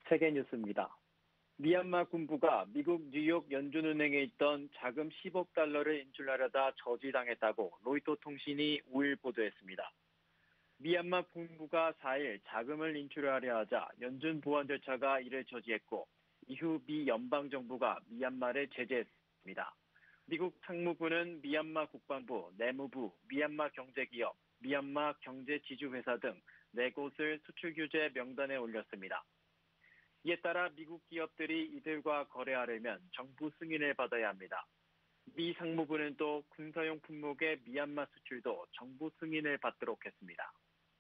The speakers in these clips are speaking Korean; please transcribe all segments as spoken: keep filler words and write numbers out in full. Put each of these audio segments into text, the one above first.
세계뉴스입니다. 미얀마 군부가 미국 뉴욕 연준은행에 있던 자금 십억 달러를 인출하려다 저지당했다고 로이터 통신이 오일 보도했습니다. 미얀마 군부가 사일 자금을 인출하려 하자 연준 보안 절차가 이를 저지했고 이후 미 연방정부가 미얀마를 제재했습니다. 미국 상무부는 미얀마 국방부, 내무부, 미얀마 경제기업, 미얀마 경제지주회사 등 네 곳을 수출규제 명단에 올렸습니다. 이에 따라 미국 기업들이 이들과 거래하려면 정부 승인을 받아야 합니다. 미 상무부는 또 군사용 품목의 미얀마 수출도 정부 승인을 받도록 했습니다.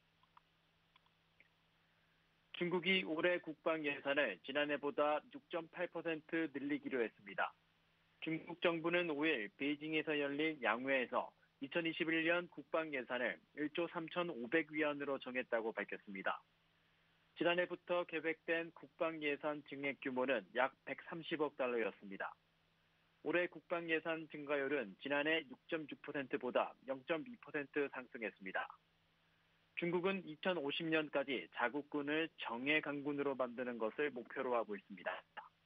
중국이 올해 국방 예산을 지난해보다 육 점 팔 퍼센트 늘리기로 했습니다. 중국 정부는 오일 베이징에서 열린 양회에서 이천이십일 년 국방 예산을 일조 삼천오백 위안으로 정했다고 밝혔습니다. 지난해부터 계획된 국방 예산 증액 규모는 약 백삼십억 달러였습니다. 올해 국방 예산 증가율은 지난해 육 점 육 퍼센트보다 영 점 이 퍼센트 상승했습니다. 중국은 이천오십 년까지 자국군을 정예 강군으로 만드는 것을 목표로 하고 있습니다.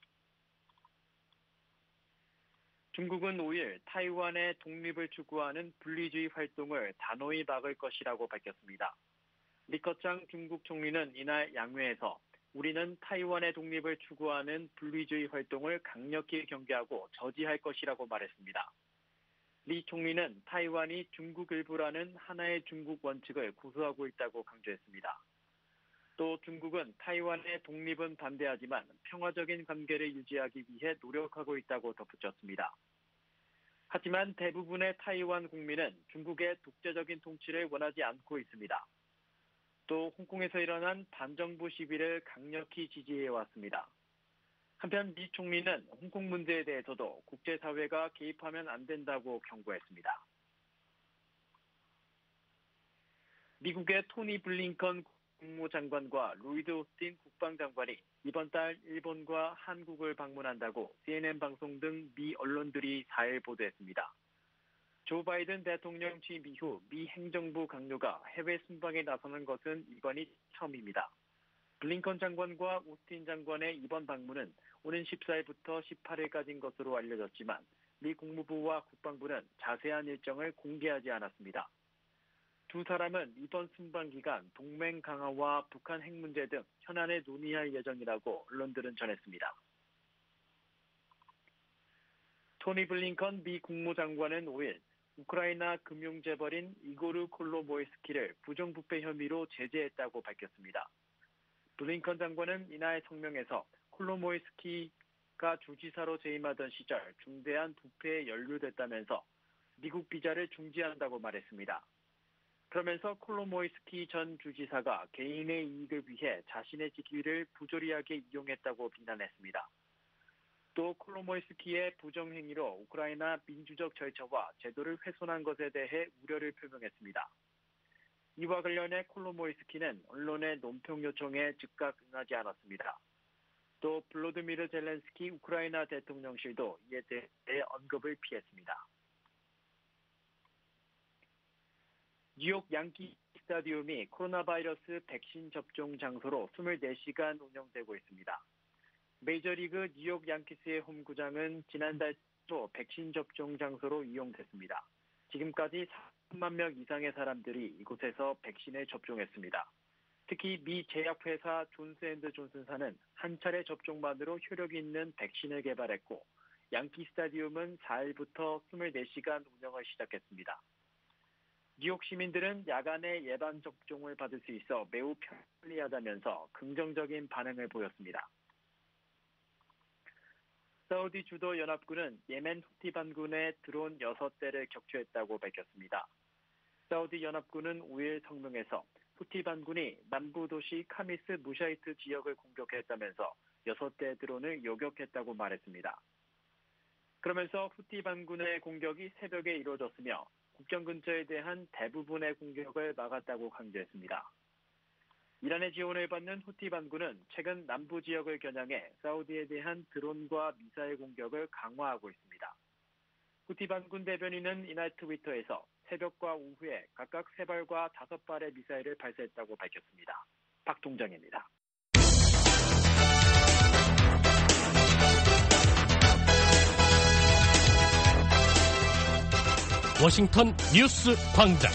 중국은 오일 타이완의 독립을 추구하는 분리주의 활동을 단호히 막을 것이라고 밝혔습니다. 리커창 중국 총리는 이날 양회에서 우리는 타이완의 독립을 추구하는 분리주의 활동을 강력히 경계하고 저지할 것이라고 말했습니다. 리 총리는 타이완이 중국 일부라는 하나의 중국 원칙을 고수하고 있다고 강조했습니다. 또 중국은 타이완의 독립은 반대하지만 평화적인 관계를 유지하기 위해 노력하고 있다고 덧붙였습니다. 하지만 대부분의 타이완 국민은 중국의 독재적인 통치를 원하지 않고 있습니다. 또 홍콩에서 일어난 반정부 시위를 강력히 지지해왔습니다. 한편 미 총리는 홍콩 문제에 대해서도 국제사회가 개입하면 안 된다고 경고했습니다. 미국의 토니 블링컨 국무장관과 로이드 오스틴 국방장관이 이번 달 일본과 한국을 방문한다고 씨엔엔 방송 등 미 언론들이 사일 보도했습니다. 조 바이든 대통령 취임 이후 미 행정부 강요가 해외 순방에 나서는 것은 이번이 처음입니다. 블링컨 장관과 오스틴 장관의 이번 방문은 오는 십사일부터 십팔일까지인 것으로 알려졌지만 미 국무부와 국방부는 자세한 일정을 공개하지 않았습니다. 두 사람은 이번 순방 기간 동맹 강화와 북한 핵 문제 등 현안을 논의할 예정이라고 언론들은 전했습니다. 토니 블링컨 미 국무장관은 오일 우크라이나 금융재벌인 이고르 콜로모이스키를 부정부패 혐의로 제재했다고 밝혔습니다. 블링컨 장관은 이날 성명에서 콜로모이스키가 주지사로 재임하던 시절 중대한 부패에 연루됐다면서 미국 비자를 중지한다고 말했습니다. 그러면서 콜로모이스키 전 주지사가 개인의 이익을 위해 자신의 직위를 부조리하게 이용했다고 비난했습니다. 또 콜로모이스키의 부정행위로 우크라이나 민주적 절차와 제도를 훼손한 것에 대해 우려를 표명했습니다. 이와 관련해 콜로모이스키는 언론의 논평 요청에 즉각 응하지 않았습니다. 또 블로드미르 젤렌스키 우크라이나 대통령실도 이에 대해 언급을 피했습니다. 뉴욕 양키 스타디움이 코로나 바이러스 백신 접종 장소로 이십사 시간 운영되고 있습니다. 메이저리그 뉴욕 양키스의 홈구장은 지난달 초 백신 접종 장소로 이용됐습니다. 지금까지 삼만 명 이상의 사람들이 이곳에서 백신을 접종했습니다. 특히 미 제약회사 존스앤드존슨사는 한 차례 접종만으로 효력이 있는 백신을 개발했고 양키 스타디움은 사일부터 이십사 시간 운영을 시작했습니다. 뉴욕 시민들은 야간에 예방 접종을 받을 수 있어 매우 편리하다면서 긍정적인 반응을 보였습니다. 사우디 주도 연합군은 예멘 후티 반군의 드론 여섯 대를 격추했다고 밝혔습니다. 사우디 연합군은 오일 성명에서 후티 반군이 남부 도시 카미스 무샤이트 지역을 공격했다면서 여섯 대 드론을 요격했다고 말했습니다. 그러면서 후티 반군의 공격이 새벽에 이루어졌으며 국경 근처에 대한 대부분의 공격을 막았다고 강조했습니다. 이란의 지원을 받는 후티 반군은 최근 남부 지역을 겨냥해 사우디에 대한 드론과 미사일 공격을 강화하고 있습니다. 후티 반군 대변인은 이날 트위터에서 새벽과 오후에 각각 세 발과 다섯 발의 미사일을 발사했다고 밝혔습니다. 박동정입니다. 워싱턴 뉴스 광장.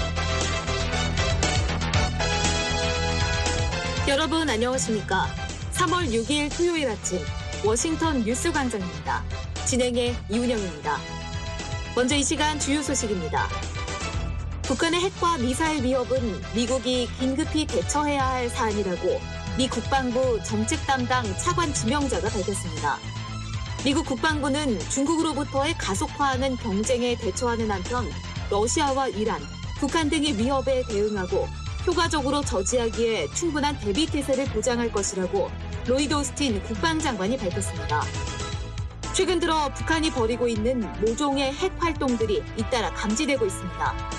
여러분 안녕하십니까? 삼월 육일 토요일 아침 워싱턴 뉴스 광장입니다. 진행의 이운영입니다. 먼저 이 시간 주요 소식입니다. 북한의 핵과 미사일 위협은 미국이 긴급히 대처해야 할 사안이라고 미 국방부 정책 담당 차관 지명자가 밝혔습니다. 미국 국방부는 중국으로부터의 가속화하는 경쟁에 대처하는 한편 러시아와 이란, 북한 등의 위협에 대응하고 효과적으로 저지하기에 충분한 대비 태세를 보장할 것이라고 로이드 오스틴 국방장관이 밝혔습니다. 최근 들어 북한이 벌이고 있는 모종의 핵 활동들이 잇따라 감지되고 있습니다.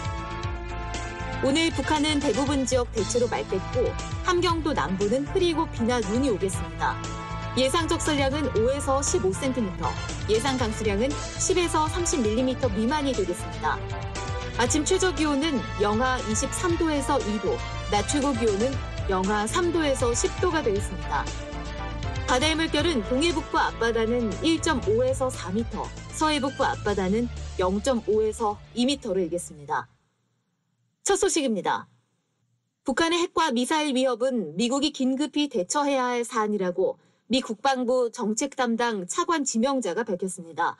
오늘 북한은 대부분 지역 대체로 맑겠고 함경도 남부는 흐리고 비나 눈이 오겠습니다. 예상 적설량은 오에서 십오 센티미터, 예상 강수량은 십에서 삼십 밀리미터 미만이 되겠습니다. 아침 최저 기온은 영하 이십삼 도에서 이 도, 낮 최고 기온은 영하 삼 도에서 십 도가 되겠습니다. 바다의 물결은 동해북부 앞바다는 일 점 오에서 사 미터, 서해북부 앞바다는 영 점 오에서 이 미터로 일겠습니다. 첫 소식입니다. 북한의 핵과 미사일 위협은 미국이 긴급히 대처해야 할 사안이라고 미 국방부 정책 담당 차관 지명자가 밝혔습니다.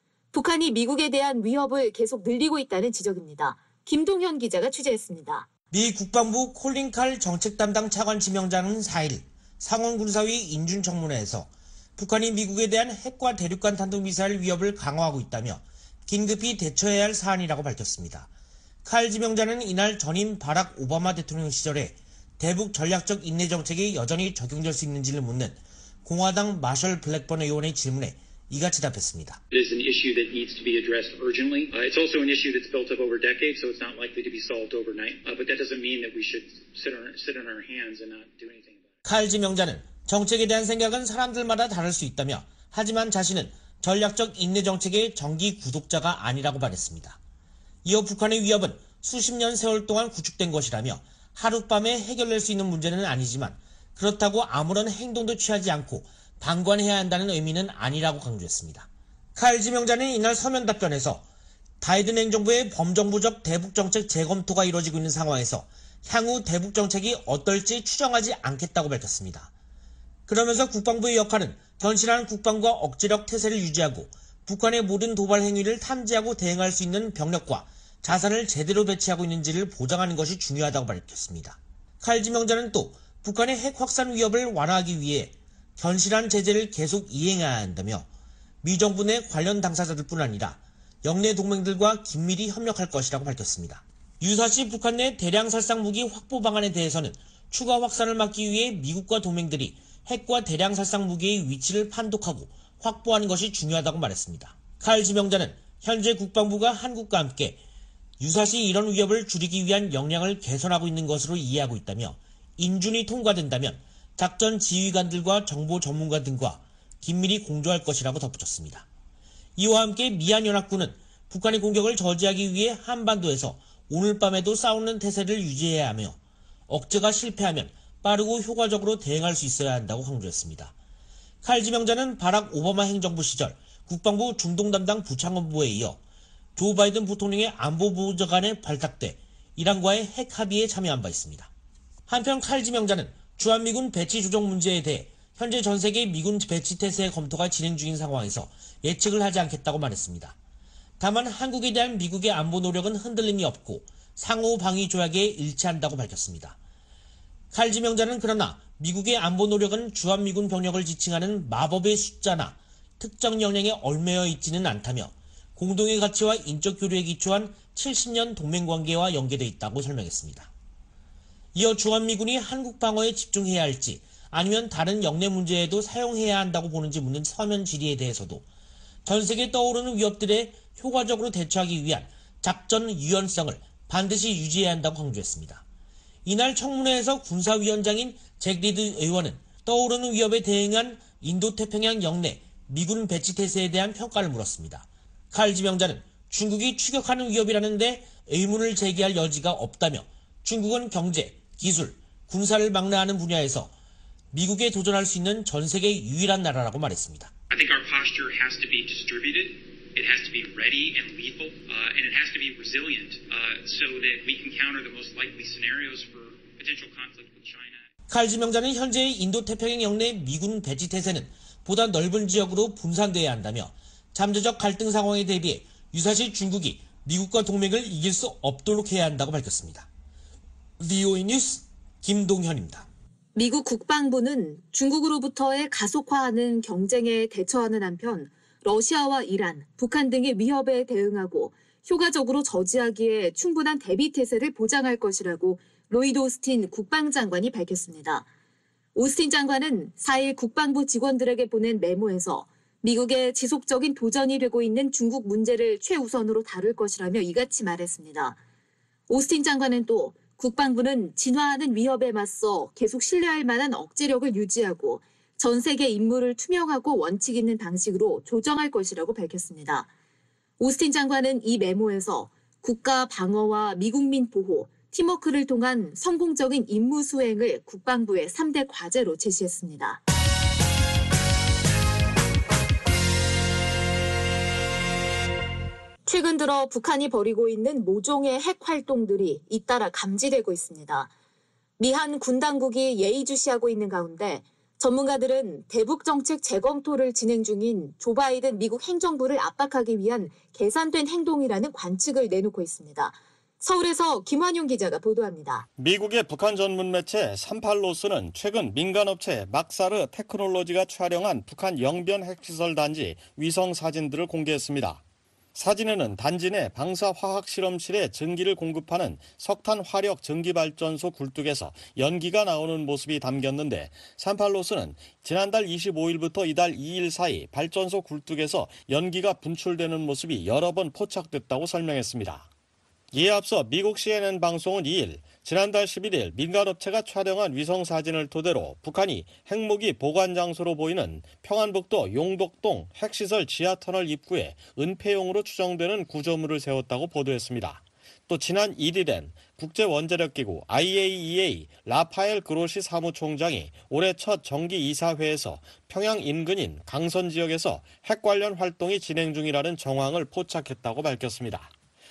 북한이 미국에 대한 위협을 계속 늘리고 있다는 지적입니다. 김동현 기자가 취재했습니다. 미 국방부 콜린 칼 정책 담당 차관 지명자는 사 일 상원군사위 인준청문회에서 북한이 미국에 대한 핵과 대륙간 탄도미사일 위협을 강화하고 있다며 긴급히 대처해야 할 사안이라고 밝혔습니다. 칼 지명자는 이날 전임 바락 오바마 대통령 시절에 대북 전략적 인내 정책이 여전히 적용될 수 있는지를 묻는 공화당 마셜 블랙번 의원의 질문에 이같이 답했습니다. It is an issue that needs to be addressed urgently. Uh, it's also an issue that's built up over decades, so it's not likely to be solved overnight. Uh, but that doesn't mean that we should sit on, sit on our hands and not do anything about it. 칼 지명자는 정책에 대한 생각은 사람들마다 다를 수 있다며 하지만 자신은 전략적 인내 정책의 정기 구독자가 아니라고 말했습니다. 이어 북한의 위협은 수십 년 세월 동안 구축된 것이라며 하룻밤에 해결될 수 있는 문제는 아니지만 그렇다고 아무런 행동도 취하지 않고 방관해야 한다는 의미는 아니라고 강조했습니다. 칼 지명자는 이날 서면 답변에서 바이든 행정부의 범정부적 대북정책 재검토가 이루어지고 있는 상황에서 향후 대북정책이 어떨지 추정하지 않겠다고 밝혔습니다. 그러면서 국방부의 역할은 견실한 국방과 억지력 태세를 유지하고 북한의 모든 도발 행위를 탐지하고 대응할 수 있는 병력과 자산을 제대로 배치하고 있는지를 보장하는 것이 중요하다고 밝혔습니다. 칼 지명자는 또 북한의 핵 확산 위협을 완화하기 위해 견실한 제재를 계속 이행해야 한다며 미 정부 내 관련 당사자들뿐 아니라 영내 동맹들과 긴밀히 협력할 것이라고 밝혔습니다. 유사시 북한 내 대량 살상 무기 확보 방안에 대해서는 추가 확산을 막기 위해 미국과 동맹들이 핵과 대량 살상 무기의 위치를 판독하고 확보하는 것이 중요하다고 말했습니다. 칼 지명자는 현재 국방부가 한국과 함께 유사시 이런 위협을 줄이기 위한 역량을 개선하고 있는 것으로 이해하고 있다며 인준이 통과된다면 작전 지휘관들과 정보 전문가 등과 긴밀히 공조할 것이라고 덧붙였습니다. 이와 함께 미얀연합군은 북한의 공격을 저지하기 위해 한반도에서 오늘 밤에도 싸우는 태세를 유지해야 하며 억제가 실패하면 빠르고 효과적으로 대응할 수 있어야 한다고 강조했습니다. 칼 지명자는 바락 오바마 행정부 시절 국방부 중동 담당 부창관부에 이어 조 바이든 부통령의 안보보좌관에 발탁돼 이란과의 핵 합의에 참여한 바 있습니다. 한편 칼 지명자는 주한미군 배치 조정 문제에 대해 현재 전 세계 미군 배치 태세의 검토가 진행 중인 상황에서 예측을 하지 않겠다고 말했습니다. 다만 한국에 대한 미국의 안보 노력은 흔들림이 없고 상호 방위 조약에 일치한다고 밝혔습니다. 칼 지명자는 그러나 미국의 안보 노력은 주한미군 병력을 지칭하는 마법의 숫자나 특정 역량에 얽매여 있지는 않다며 공동의 가치와 인적 교류에 기초한 칠십 년 동맹관계와 연계되어 있다고 설명했습니다. 이어 주한미군이 한국 방어에 집중해야 할지 아니면 다른 영내 문제에도 사용해야 한다고 보는지 묻는 서면 질의에 대해서도 전 세계에 떠오르는 위협들에 효과적으로 대처하기 위한 작전 유연성을 반드시 유지해야 한다고 강조했습니다. 이날 청문회에서 군사위원장인 잭 리드 의원은 떠오르는 위협에 대응한 인도태평양 영내 미군 배치 태세에 대한 평가를 물었습니다. 칼 지명자는 중국이 추격하는 위협이라는데 의문을 제기할 여지가 없다며 중국은 경제, 기술, 군사를 망라하는 분야에서 미국에 도전할 수 있는 전 세계 유일한 나라라고 말했습니다. I think our posture has to be distributed. It has to be ready and lethal, uh, and it has to be resilient uh, so that we can counter the most likely scenarios for potential conflict with China. 칼 지명자는 현재의 인도태평양 영내 미군 배치 태세는 보다 넓은 지역으로 분산돼야 한다며 잠재적 갈등 상황에 대비해 유사시 중국이 미국과 동맹을 이길 수 없도록 해야 한다고 밝혔습니다. 브이오에이 뉴스 김동현입니다. 미국 국방부는 중국으로부터의 가속화하는 경쟁에 대처하는 한편 러시아와 이란, 북한 등의 위협에 대응하고 효과적으로 저지하기에 충분한 대비 태세를 보장할 것이라고 로이드 오스틴 국방장관이 밝혔습니다. 오스틴 장관은 사일 국방부 직원들에게 보낸 메모에서 미국의 지속적인 도전이 되고 있는 중국 문제를 최우선으로 다룰 것이라며 이같이 말했습니다. 오스틴 장관은 또 국방부는 진화하는 위협에 맞서 계속 신뢰할 만한 억제력을 유지하고 전 세계 임무를 투명하고 원칙 있는 방식으로 조정할 것이라고 밝혔습니다. 오스틴 장관은 이 메모에서 국가 방어와 미국민 보호, 팀워크를 통한 성공적인 임무 수행을 국방부의 삼 대 과제로 제시했습니다. 최근 들어 북한이 벌이고 있는 모종의 핵 활동들이 잇따라 감지되고 있습니다. 미한 군 당국이 예의주시하고 있는 가운데 전문가들은 대북 정책 재검토를 진행 중인 조 바이든 미국 행정부를 압박하기 위한 계산된 행동이라는 관측을 내놓고 있습니다. 서울에서 김환용 기자가 보도합니다. 미국의 북한 전문 매체 삼팔로스는 최근 민간업체 막사르 테크놀로지가 촬영한 북한 영변 핵시설 단지 위성 사진들을 공개했습니다. 사진에는 단지 내 방사화학실험실에 전기를 공급하는 석탄 화력 전기발전소 굴뚝에서 연기가 나오는 모습이 담겼는데 삼팔로스는 지난달 이십오일부터 이달 이일 사이 발전소 굴뚝에서 연기가 분출되는 모습이 여러 번 포착됐다고 설명했습니다. 이에 앞서 미국 씨엔엔 방송은 이일 지난달 십일일 민간업체가 촬영한 위성사진을 토대로 북한이 핵무기 보관 장소로 보이는 평안북도 용덕동 핵시설 지하터널 입구에 은폐용으로 추정되는 구조물을 세웠다고 보도했습니다. 또 지난 일일엔 국제원자력기구 아이에이이에이 라파엘 그로시 사무총장이 올해 첫 정기 이사회에서 평양 인근인 강선 지역에서 핵 관련 활동이 진행 중이라는 정황을 포착했다고 밝혔습니다.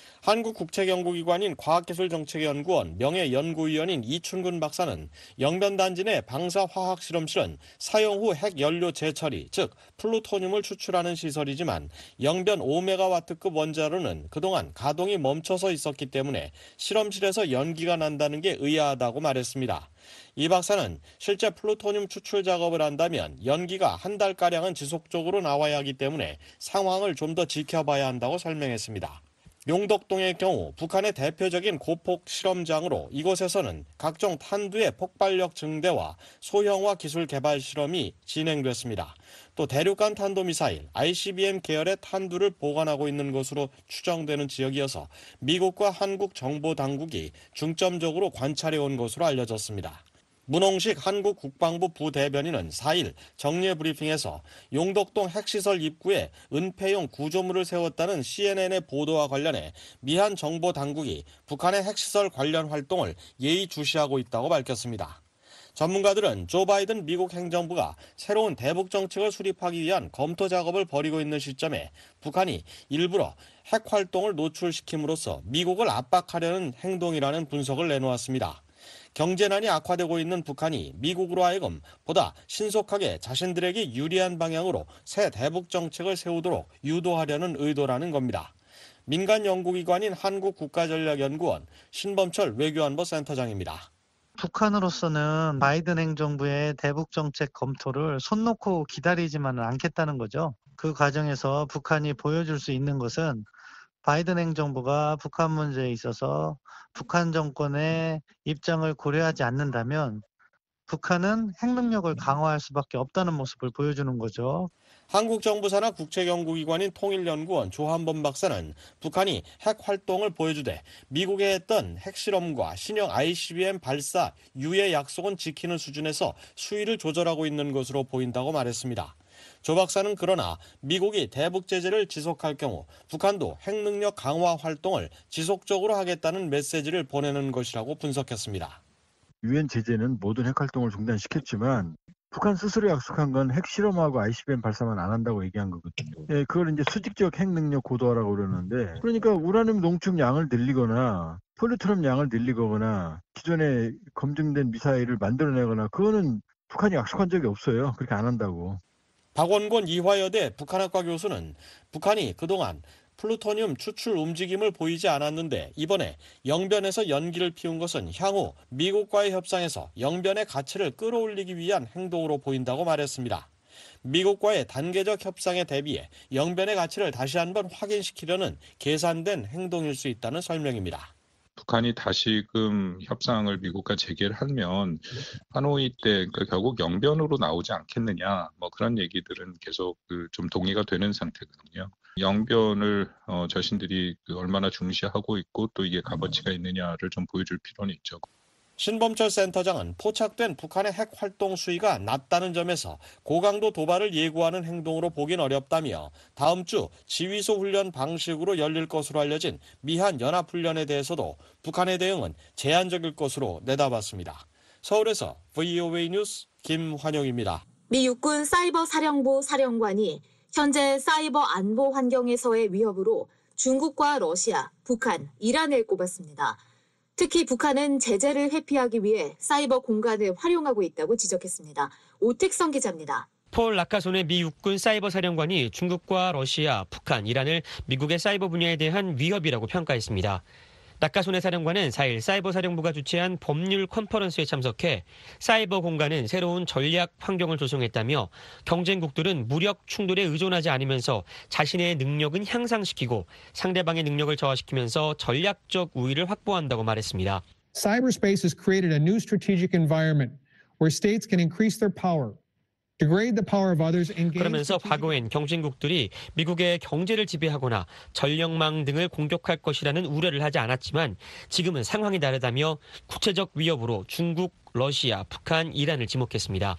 한국국책연구기관인 과학기술정책연구원 명예연구위원인 이춘근 박사는 영변단지 내 방사화학실험실은 사용 후 핵연료 재처리, 즉 플루토늄을 추출하는 시설이지만 영변 오 메가와트급 원자로는 그동안 가동이 멈춰서 있었기 때문에 실험실에서 연기가 난다는 게 의아하다고 말했습니다. 이 박사는 실제 플루토늄 추출 작업을 한다면 연기가 한 달가량은 지속적으로 나와야 하기 때문에 상황을 좀 더 지켜봐야 한다고 설명했습니다. 용덕동의 경우 북한의 대표적인 고폭 실험장으로 이곳에서는 각종 탄두의 폭발력 증대와 소형화 기술 개발 실험이 진행됐습니다. 또 대륙간 탄도미사일 아이씨비엠 계열의 탄두를 보관하고 있는 것으로 추정되는 지역이어서 미국과 한국 정보 당국이 중점적으로 관찰해온 것으로 알려졌습니다. 문홍식 한국 국방부 부대변인은 사일 정례 브리핑에서 용덕동 핵시설 입구에 은폐용 구조물을 세웠다는 씨엔엔의 보도와 관련해 미한 정보 당국이 북한의 핵시설 관련 활동을 예의주시하고 있다고 밝혔습니다. 전문가들은 조 바이든 미국 행정부가 새로운 대북 정책을 수립하기 위한 검토 작업을 벌이고 있는 시점에 북한이 일부러 핵 활동을 노출시킴으로써 미국을 압박하려는 행동이라는 분석을 내놓았습니다. 경제난이 악화되고 있는 북한이 미국으로 하여금 보다 신속하게 자신들에게 유리한 방향으로 새 대북 정책을 세우도록 유도하려는 의도라는 겁니다. 민간 연구기관인 한국국가전략연구원 신범철 외교안보 센터장입니다. 북한으로서는 바이든 행정부의 대북 정책 검토를 손 놓고 기다리지만은 않겠다는 거죠. 그 과정에서 북한이 보여줄 수 있는 것은 바이든 행정부가 북한 문제에 있어서 북한 정권의 입장을 고려하지 않는다면 북한은 핵 능력을 강화할 수밖에 없다는 모습을 보여주는 거죠. 한국 정부 산하 국책연구기관인 통일연구원 조한범 박사는 북한이 핵 활동을 보여주되 미국에 했던 핵실험과 신형 아이씨비엠 발사 유예 약속은 지키는 수준에서 수위를 조절하고 있는 것으로 보인다고 말했습니다. 조 박사는 그러나 미국이 대북 제재를 지속할 경우 북한도 핵 능력 강화 활동을 지속적으로 하겠다는 메시지를 보내는 것이라고 분석했습니다. 유엔 제재는 모든 핵 활동을 중단시켰지만 북한 스스로 약속한 건 핵실험하고 아이씨비엠 발사만 안 한다고 얘기한 거거든요. 예, 그걸 이제 수직적 핵 능력 고도화라고 그러는데, 그러니까 우라늄 농축 양을 늘리거나 플루토늄 양을 늘리거나 기존에 검증된 미사일을 만들어내거나, 그거는 북한이 약속한 적이 없어요. 그렇게 안 한다고. 박원곤 이화여대 북한학과 교수는 북한이 그동안 플루토늄 추출 움직임을 보이지 않았는데 이번에 영변에서 연기를 피운 것은 향후 미국과의 협상에서 영변의 가치를 끌어올리기 위한 행동으로 보인다고 말했습니다. 미국과의 단계적 협상에 대비해 영변의 가치를 다시 한번 확인시키려는 계산된 행동일 수 있다는 설명입니다. 북한이 다시금 협상을 미국과 재개를 하면 하노이 때 그러니까 결국 영변으로 나오지 않겠느냐, 뭐 그런 얘기들은 계속 그 좀 동의가 되는 상태거든요. 영변을 어, 자신들이 그 얼마나 중시하고 있고 또 이게 값어치가 있느냐를 좀 보여줄 필요는 있죠. 신범철 센터장은 포착된 북한의 핵 활동 수위가 낮다는 점에서 고강도 도발을 예고하는 행동으로 보긴 어렵다며 다음 주 지휘소 훈련 방식으로 열릴 것으로 알려진 미한 연합훈련에 대해서도 북한의 대응은 제한적일 것으로 내다봤습니다. 서울에서 브이오에이 뉴스 김환영입니다. 미 육군 사이버 사령부 사령관이 현재 사이버 안보 환경에서의 위협으로 중국과 러시아, 북한, 이란을 꼽았습니다. 특히 북한은 제재를 회피하기 위해 사이버 공간을 활용하고 있다고 지적했습니다. 오택성 기자입니다. 폴 라카손의 미 육군 사이버 사령관이 중국과 러시아, 북한, 이란을 미국의 사이버 분야에 대한 위협이라고 평가했습니다. 라카손의 사령관은 사 일 사이버 사령부가 주최한 법률 컨퍼런스에 참석해 사이버 공간은 새로운 전략 환경을 조성했다며 경쟁국들은 무력 충돌에 의존하지 않으면서 자신의 능력은 향상시키고 상대방의 능력을 저하시키면서 전략적 우위를 확보한다고 말했습니다. Cyberspace has created a new strategic environment where states can increase their power. 그러면서 과거엔 경쟁국들이 미국의 경제를 지배하거나 전력망 등을 공격할 것이라는 우려를 하지 않았지만 지금은 상황이 다르다며 구체적 위협으로 중국, 러시아, 북한, 이란을 지목했습니다.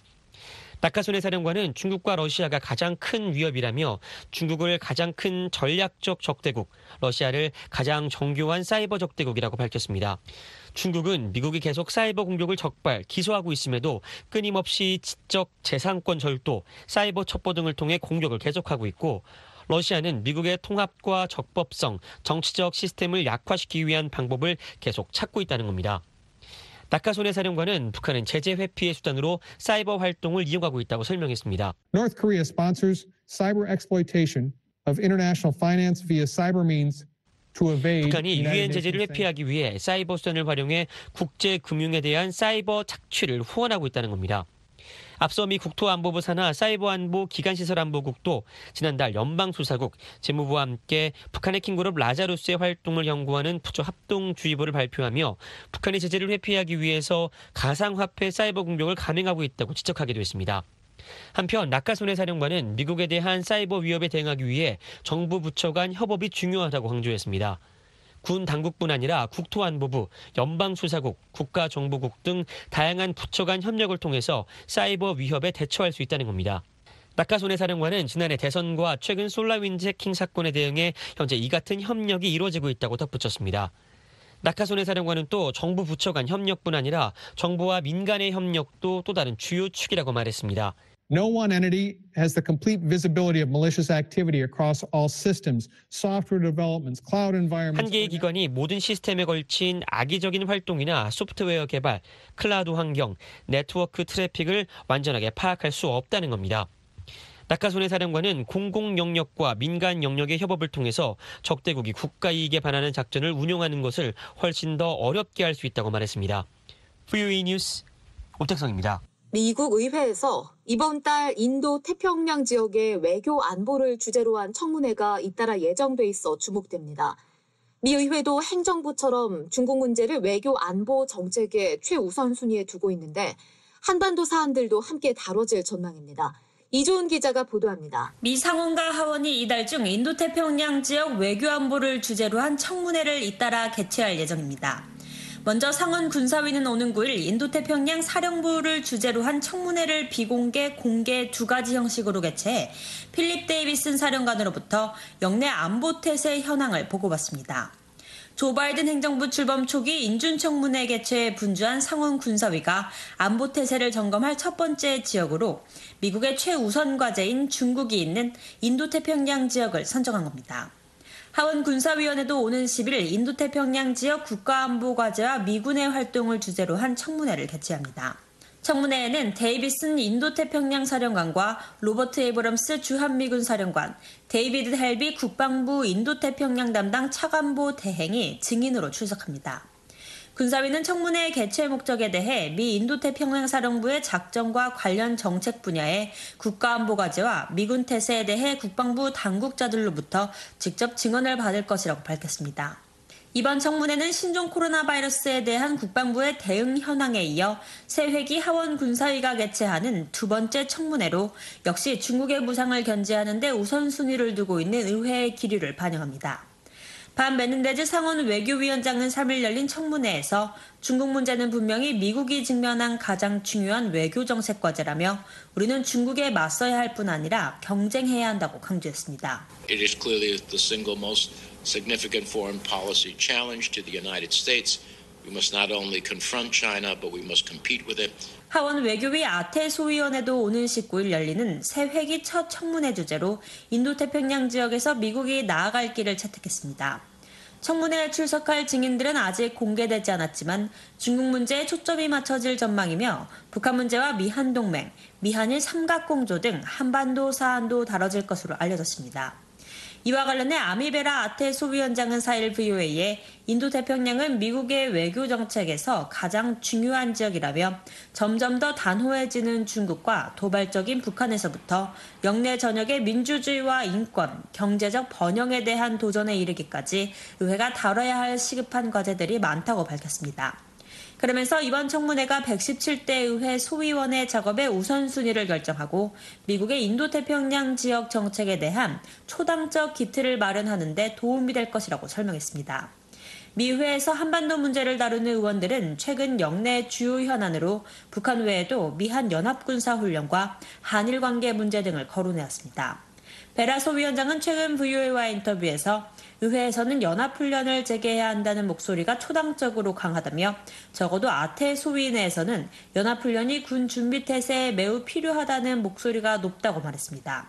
라카손의 사령관은 중국과 러시아가 가장 큰 위협이라며 중국을 가장 큰 전략적 적대국, 러시아를 가장 정교한 사이버 적대국이라고 밝혔습니다. 중국은 미국이 계속 사이버 공격을 적발, 기소하고 있음에도 끊임없이 지적 재산권 절도, 사이버 첩보 등을 통해 공격을 계속하고 있고 러시아는 미국의 통합과 적법성, 정치적 시스템을 약화시키기 위한 방법을 계속 찾고 있다는 겁니다. 라카손의 사령관은 북한은 제재 회피의 수단으로 사이버 활동을 이용하고 있다고 설명했습니다. North Korea sponsors cyber exploitation of international finance via cyber means to evade 북한이 유엔 제재를 회피하기 위해 사이버 수단을 활용해 국제 금융에 대한 사이버 착취를 후원하고 있다는 겁니다. 앞서 미 국토안보부 산하 사이버안보 기간시설안보국도 지난달 연방수사국, 재무부와 함께 북한 해킹그룹 라자루스의 활동을 연구하는 부처 합동주의보를 발표하며 북한이 제재를 회피하기 위해서 가상화폐 사이버 공격을 감행하고 있다고 지적하기도 했습니다. 한편 라카손의 사령관은 미국에 대한 사이버 위협에 대응하기 위해 정부 부처 간 협업이 중요하다고 강조했습니다. 군 당국뿐 아니라 국토안보부, 연방수사국, 국가정보국 등 다양한 부처 간 협력을 통해서 사이버 위협에 대처할 수 있다는 겁니다. 라카손의 사령관은 지난해 대선과 최근 솔라윈드 해킹 사건에 대응해 현재 이 같은 협력이 이루어지고 있다고 덧붙였습니다. 라카손의 사령관은 또 정부 부처 간 협력뿐 아니라 정부와 민간의 협력도 또 다른 주요 축이라고 말했습니다. No one entity has the complete visibility of malicious activity across all systems, software developments, cloud environments. 한 개의 기관이 모든 시스템에 걸친 악의적인 활동이나 소프트웨어 개발, 클라우드 환경, 네트워크 트래픽을 완전하게 파악할 수 없다는 겁니다. 라카손의 사령관은 공공 영역과 민간 영역의 협업을 통해서 적대국이 국가 이익에 반하는 작전을 운용하는 것을 훨씬 더 어렵게 할 수 있다고 말했습니다. 브이오에이 뉴스 오택성입니다. 미국 의회에서 이번 달 인도 태평양 지역의 외교 안보를 주제로 한 청문회가 잇따라 예정돼 있어 주목됩니다. 미 의회도 행정부처럼 중국 문제를 외교 안보 정책의 최우선 순위에 두고 있는데 한반도 사안들도 함께 다뤄질 전망입니다. 이조은 기자가 보도합니다. 미 상원과 하원이 이달 중 인도태평양 지역 외교 안보를 주제로 한 청문회를 잇따라 개최할 예정입니다. 먼저 상원 군사위는 오는 구 일 인도태평양 사령부를 주제로 한 청문회를 비공개, 공개 두 가지 형식으로 개최해 필립 데이비슨 사령관으로부터 영내 안보 태세 현황을 보고받습니다. 조 바이든 행정부 출범 초기 인준청문회 개최에 분주한 상원 군사위가 안보 태세를 점검할 첫 번째 지역으로 미국의 최우선 과제인 중국이 있는 인도태평양 지역을 선정한 겁니다. 하원 군사위원회도 오는 십일 인도태평양 지역 국가안보 과제와 미군의 활동을 주제로 한 청문회를 개최합니다. 청문회에는 데이비슨 인도태평양 사령관과 로버트 에이브럼스 주한미군 사령관, 데이비드 헬비 국방부 인도태평양 담당 차관보 대행이 증인으로 출석합니다. 군사위는 청문회 개최 목적에 대해 미 인도태평양 사령부의 작전과 관련 정책 분야의 국가안보 과제와 미군 태세에 대해 국방부 당국자들로부터 직접 증언을 받을 것이라고 밝혔습니다. 이번 청문회는 신종 코로나 바이러스에 대한 국방부의 대응 현황에 이어 새 회기 하원 군사위가 개최하는 두 번째 청문회로 역시 중국의 무상을 견제하는 데 우선순위를 두고 있는 의회의 기류를 반영합니다. 반 메넨데즈 상원 외교위원장은 삼일 열린 청문회에서 중국 문제는 분명히 미국이 직면한 가장 중요한 외교 정책 과제라며 우리는 중국에 맞서야 할 뿐 아니라 경쟁해야 한다고 강조했습니다. It is clearly the single most significant foreign policy challenge to the United States. We must not only confront China, but we must compete with it. 하원 외교위 아태 소위원회도 오는 십구일 열리는 새 회기 첫 청문회 주제로 인도태평양 지역에서 미국이 나아갈 길을 채택했습니다. 청문회에 출석할 증인들은 아직 공개되지 않았지만 중국 문제에 초점이 맞춰질 전망이며 북한 문제와 미한 동맹, 미한일 삼각공조 등 한반도 사안도 다뤄질 것으로 알려졌습니다. 이와 관련해 아미베라 아태 소위원장은 사일 브이오에이에 인도태평양은 미국의 외교 정책에서 가장 중요한 지역이라며 점점 더 단호해지는 중국과 도발적인 북한에서부터 영내 전역의 민주주의와 인권, 경제적 번영에 대한 도전에 이르기까지 의회가 다뤄야 할 시급한 과제들이 많다고 밝혔습니다. 그러면서 이번 청문회가 백십칠 대 의회 소위원회 작업의 우선순위를 결정하고 미국의 인도태평양 지역 정책에 대한 초당적 기틀을 마련하는 데 도움이 될 것이라고 설명했습니다. 미 의회에서 한반도 문제를 다루는 의원들은 최근 영내 주요 현안으로 북한 외에도 미한 연합군사훈련과 한일 관계 문제 등을 거론해왔습니다. 베라 소위원장은 최근 브이오에이와의 인터뷰에서 의회에서는 연합훈련을 재개해야 한다는 목소리가 초당적으로 강하다며 적어도 아태 소위 내에서는 연합훈련이 군 준비 태세에 매우 필요하다는 목소리가 높다고 말했습니다.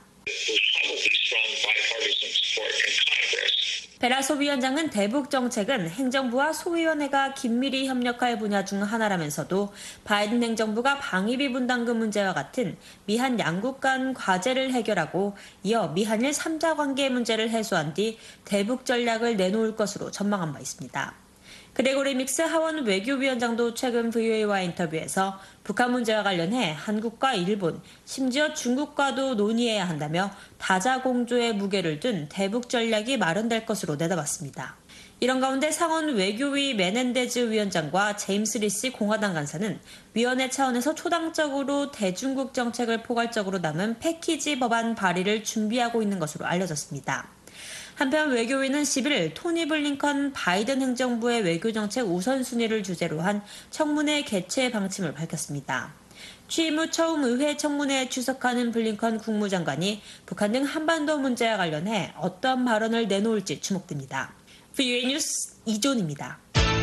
베라 소위원장은 대북 정책은 행정부와 소위원회가 긴밀히 협력할 분야 중 하나라면서도 바이든 행정부가 방위비 분담금 문제와 같은 미한 양국 간 과제를 해결하고 이어 미한일 삼자 관계 문제를 해소한 뒤 대북 전략을 내놓을 것으로 전망한 바 있습니다. 그레고리 믹스 하원 외교위원장도 최근 브이오에이와의 인터뷰에서 북한 문제와 관련해 한국과 일본, 심지어 중국과도 논의해야 한다며 다자공조의 무게를 둔 대북 전략이 마련될 것으로 내다봤습니다. 이런 가운데 상원 외교위 메넨데즈 위원장과 제임스 리시 공화당 간사는 위원회 차원에서 초당적으로 대중국 정책을 포괄적으로 담은 패키지 법안 발의를 준비하고 있는 것으로 알려졌습니다. 한편 외교위는 십일 토니 블링컨 바이든 행정부의 외교정책 우선순위를 주제로 한 청문회 개최 방침을 밝혔습니다. 취임 후 처음 의회 청문회에 출석하는 블링컨 국무장관이 북한 등 한반도 문제와 관련해 어떤 발언을 내놓을지 주목됩니다. 브이오에이 뉴스 이존입니다.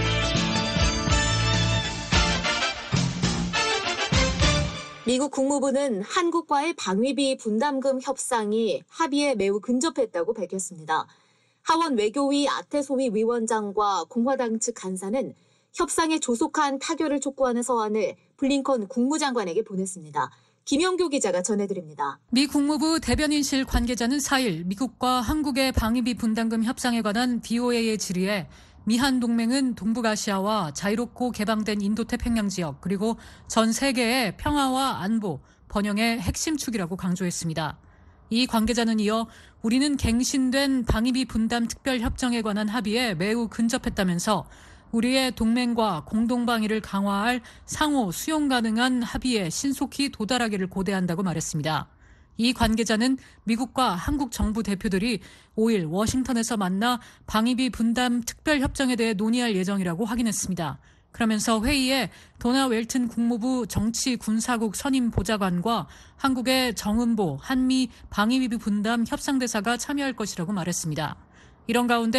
미국 국무부는 한국과의 방위비 분담금 협상이 합의에 매우 근접했다고 밝혔습니다. 하원 외교위 아태소위 위원장과 공화당 측 간사는 협상에 조속한 타결을 촉구하는 서한을 블링컨 국무장관에게 보냈습니다. 김영교 기자가 전해드립니다. 미 국무부 대변인실 관계자는 사일 미국과 한국의 방위비 분담금 협상에 관한 브이오에이의 질의에 미한 동맹은 동북아시아와 자유롭고 개방된 인도태평양 지역 그리고 전 세계의 평화와 안보, 번영의 핵심 축이라고 강조했습니다. 이 관계자는 이어 우리는 갱신된 방위비 분담 특별협정에 관한 합의에 매우 근접했다면서 우리의 동맹과 공동방위를 강화할 상호 수용 가능한 합의에 신속히 도달하기를 고대한다고 말했습니다. 이 관계자는 미국과 한국 정부 대표들이 오일 워싱턴에서 만나 방위비 분담 특별협정에 대해 논의할 예정이라고 확인했습니다. 그러면서 회의에 도나 웰튼 국무부 정치군사국 선임 보좌관과 한국의 정은보 한미 방위비 분담 협상대사가 참여할 것이라고 말했습니다. 이런 가운데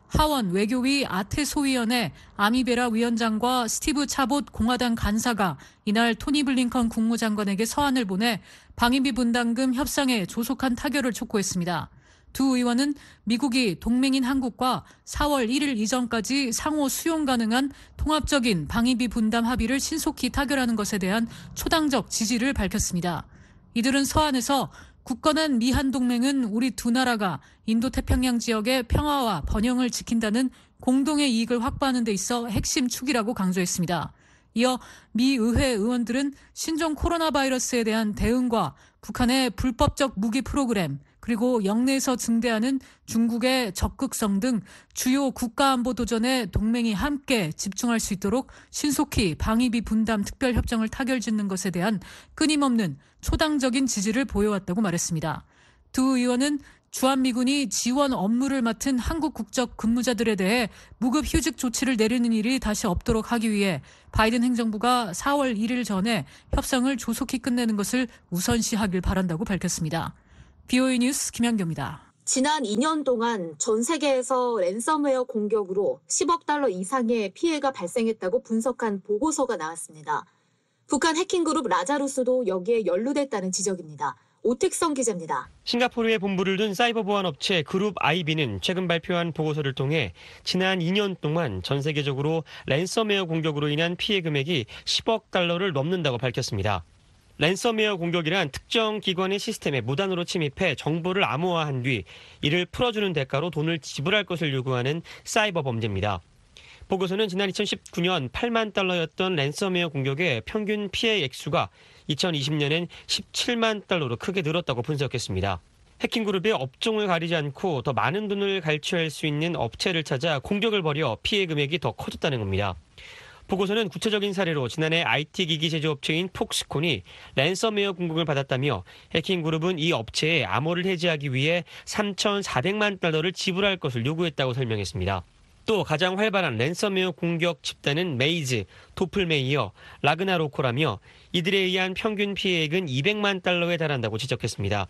하원 외교위 아태소위원회 아미베라 위원장과 스티브 차봇 공화당 간사가 이날 토니 블링컨 국무장관에게 서한을 보내 방위비 분담금 협상에 조속한 타결을 촉구했습니다. 두 의원은 미국이 동맹인 한국과 사월 일일 이전까지 상호 수용 가능한 통합적인 방위비 분담 합의를 신속히 타결하는 것에 대한 초당적 지지를 밝혔습니다. 이들은 서한에서 굳건한 미한 동맹은 우리 두 나라가 인도태평양 지역의 평화와 번영을 지킨다는 공동의 이익을 확보하는 데 있어 핵심 축이라고 강조했습니다. 이어 미 의회 의원들은 신종 코로나 바이러스에 대한 대응과 북한의 불법적 무기 프로그램, 그리고 영내에서 증대하는 중국의 적극성 등 주요 국가안보 도전에 동맹이 함께 집중할 수 있도록 신속히 방위비 분담 특별협정을 타결짓는 것에 대한 끊임없는 초당적인 지지를 보여왔다고 말했습니다. 두 의원은 주한미군이 지원 업무를 맡은 한국 국적 근무자들에 대해 무급 휴직 조치를 내리는 일이 다시 없도록 하기 위해 바이든 행정부가 사월 일일 전에 협상을 조속히 끝내는 것을 우선시하길 바란다고 밝혔습니다. 비오이 뉴스 김현경입니다. 지난 이 년 동안 전 세계에서 랜섬웨어 공격으로 십억 달러 이상의 피해가 발생했다고 분석한 보고서가 나왔습니다. 북한 해킹그룹 라자루스도 여기에 연루됐다는 지적입니다. 오택성 기자입니다. 싱가포르에 본부를 둔 사이버 보안 업체 그룹 아이비는 최근 발표한 보고서를 통해 지난 이 년 동안 전 세계적으로 랜섬웨어 공격으로 인한 피해 금액이 십억 달러를 넘는다고 밝혔습니다. 랜섬웨어 공격이란 특정 기관의 시스템에 무단으로 침입해 정보를 암호화한 뒤 이를 풀어주는 대가로 돈을 지불할 것을 요구하는 사이버 범죄입니다. 보고서는 지난 이천십구 년 팔만 달러였던 랜섬웨어 공격의 평균 피해 액수가 이천이십 년엔 십칠만 달러로 크게 늘었다고 분석했습니다. 해킹그룹의 업종을 가리지 않고 더 많은 돈을 갈취할 수 있는 업체를 찾아 공격을 벌여 피해 금액이 더 커졌다는 겁니다. 보고서는 구체적인 사례로 지난해 아이티 기기 제조업체인 폭스콘이 랜섬웨어 공격을 받았다며 해킹그룹은 이 업체에 암호를 해지하기 위해 삼천사백만 달러를 지불할 것을 요구했다고 설명했습니다. 또 가장 활발한 랜섬웨어 공격 집단은 메이즈, 도플메이어, 라그나로코라며 이들에 의한 평균 피해액은 이백만 달러에 달한다고 지적했습니다.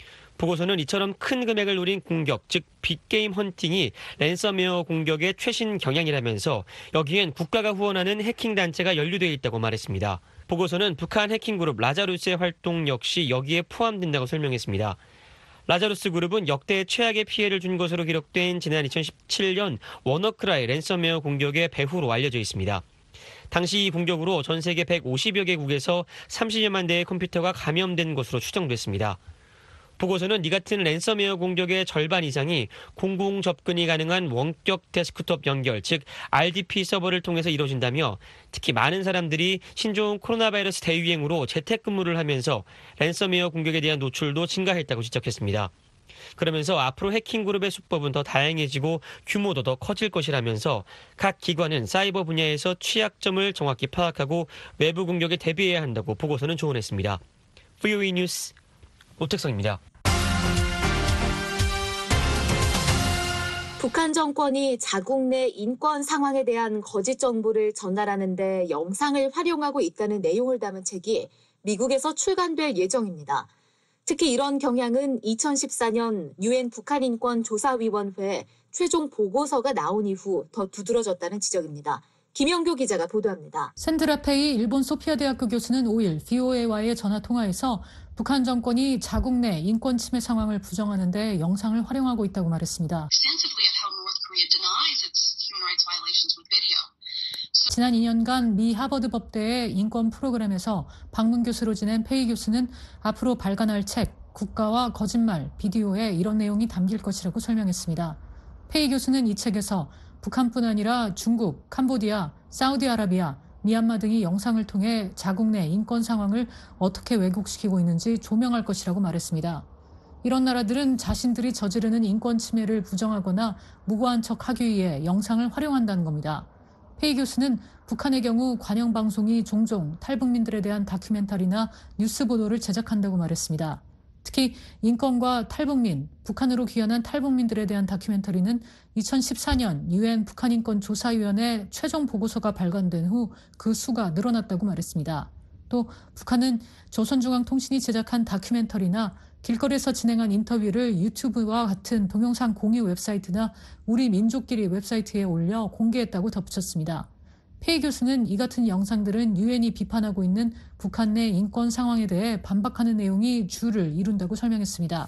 보고서는 이처럼 큰 금액을 노린 공격, 즉 빅게임 헌팅이 랜섬웨어 공격의 최신 경향이라면서 여기엔 국가가 후원하는 해킹단체가 연루되어 있다고 말했습니다. 보고서는 북한 해킹그룹 라자루스의 활동 역시 여기에 포함된다고 설명했습니다. 라자루스 그룹은 역대 최악의 피해를 준 것으로 기록된 지난 이천십칠 년 워너크라이 랜섬웨어 공격의 배후로 알려져 있습니다. 당시 이 공격으로 전 세계 백오십여 개국에서 삼십여만 대의 컴퓨터가 감염된 것으로 추정됐습니다. 보고서는 이 같은 랜섬웨어 공격의 절반 이상이 공공 접근이 가능한 원격 데스크톱 연결, 즉 알디피 서버를 통해서 이루어진다며 특히 많은 사람들이 신종 코로나 바이러스 대유행으로 재택근무를 하면서 랜섬웨어 공격에 대한 노출도 증가했다고 지적했습니다. 그러면서 앞으로 해킹그룹의 수법은 더 다양해지고 규모도 더 커질 것이라면서 각 기관은 사이버 분야에서 취약점을 정확히 파악하고 외부 공격에 대비해야 한다고 보고서는 조언했습니다. 비오이 뉴스 오택성입니다. 북한 정권이 자국 내 인권 상황에 대한 거짓 정보를 전달하는 데 영상을 활용하고 있다는 내용을 담은 책이 미국에서 출간될 예정입니다. 특히 이런 경향은 이천십사 년 유엔 북한인권조사위원회 최종 보고서가 나온 이후 더 두드러졌다는 지적입니다. 김영교 기자가 보도합니다. 샌드라페이 일본 소피아 대학교 교수는 오일 비오에이와의 전화 통화에서 북한 정권이 자국 내 인권 침해 상황을 부정하는 데 영상을 활용하고 있다고 말했습니다. 지난 이 년간 미 하버드 법대의 인권 프로그램에서 방문 교수로 지낸 페이 교수는 앞으로 발간할 책 국가와 거짓말 비디오에 이런 내용이 담길 것이라고 설명했습니다. 페이 교수는 이 책에서 북한뿐 아니라 중국, 캄보디아, 사우디아라비아, 미얀마 등이 영상을 통해 자국 내 인권 상황을 어떻게 왜곡시키고 있는지 조명할 것이라고 말했습니다. 이런 나라들은 자신들이 저지르는 인권 침해를 부정하거나 무고한 척하기 위해 영상을 활용한다는 겁니다. 페이 교수는 북한의 경우 관영 방송이 종종 탈북민들에 대한 다큐멘터리나 뉴스 보도를 제작한다고 말했습니다. 특히 인권과 탈북민, 북한으로 귀환한 탈북민들에 대한 다큐멘터리는 이천십사 년 유엔 북한인권조사위원회 최종 보고서가 발간된 후 그 수가 늘어났다고 말했습니다. 또 북한은 조선중앙통신이 제작한 다큐멘터리나 길거리에서 진행한 인터뷰를 유튜브와 같은 동영상 공유 웹사이트나 우리 민족끼리 웹사이트에 올려 공개했다고 덧붙였습니다. 페이 교수는 이 같은 영상들은 유엔이 비판하고 있는 북한 내 인권 상황에 대해 반박하는 내용이 주를 이룬다고 설명했습니다.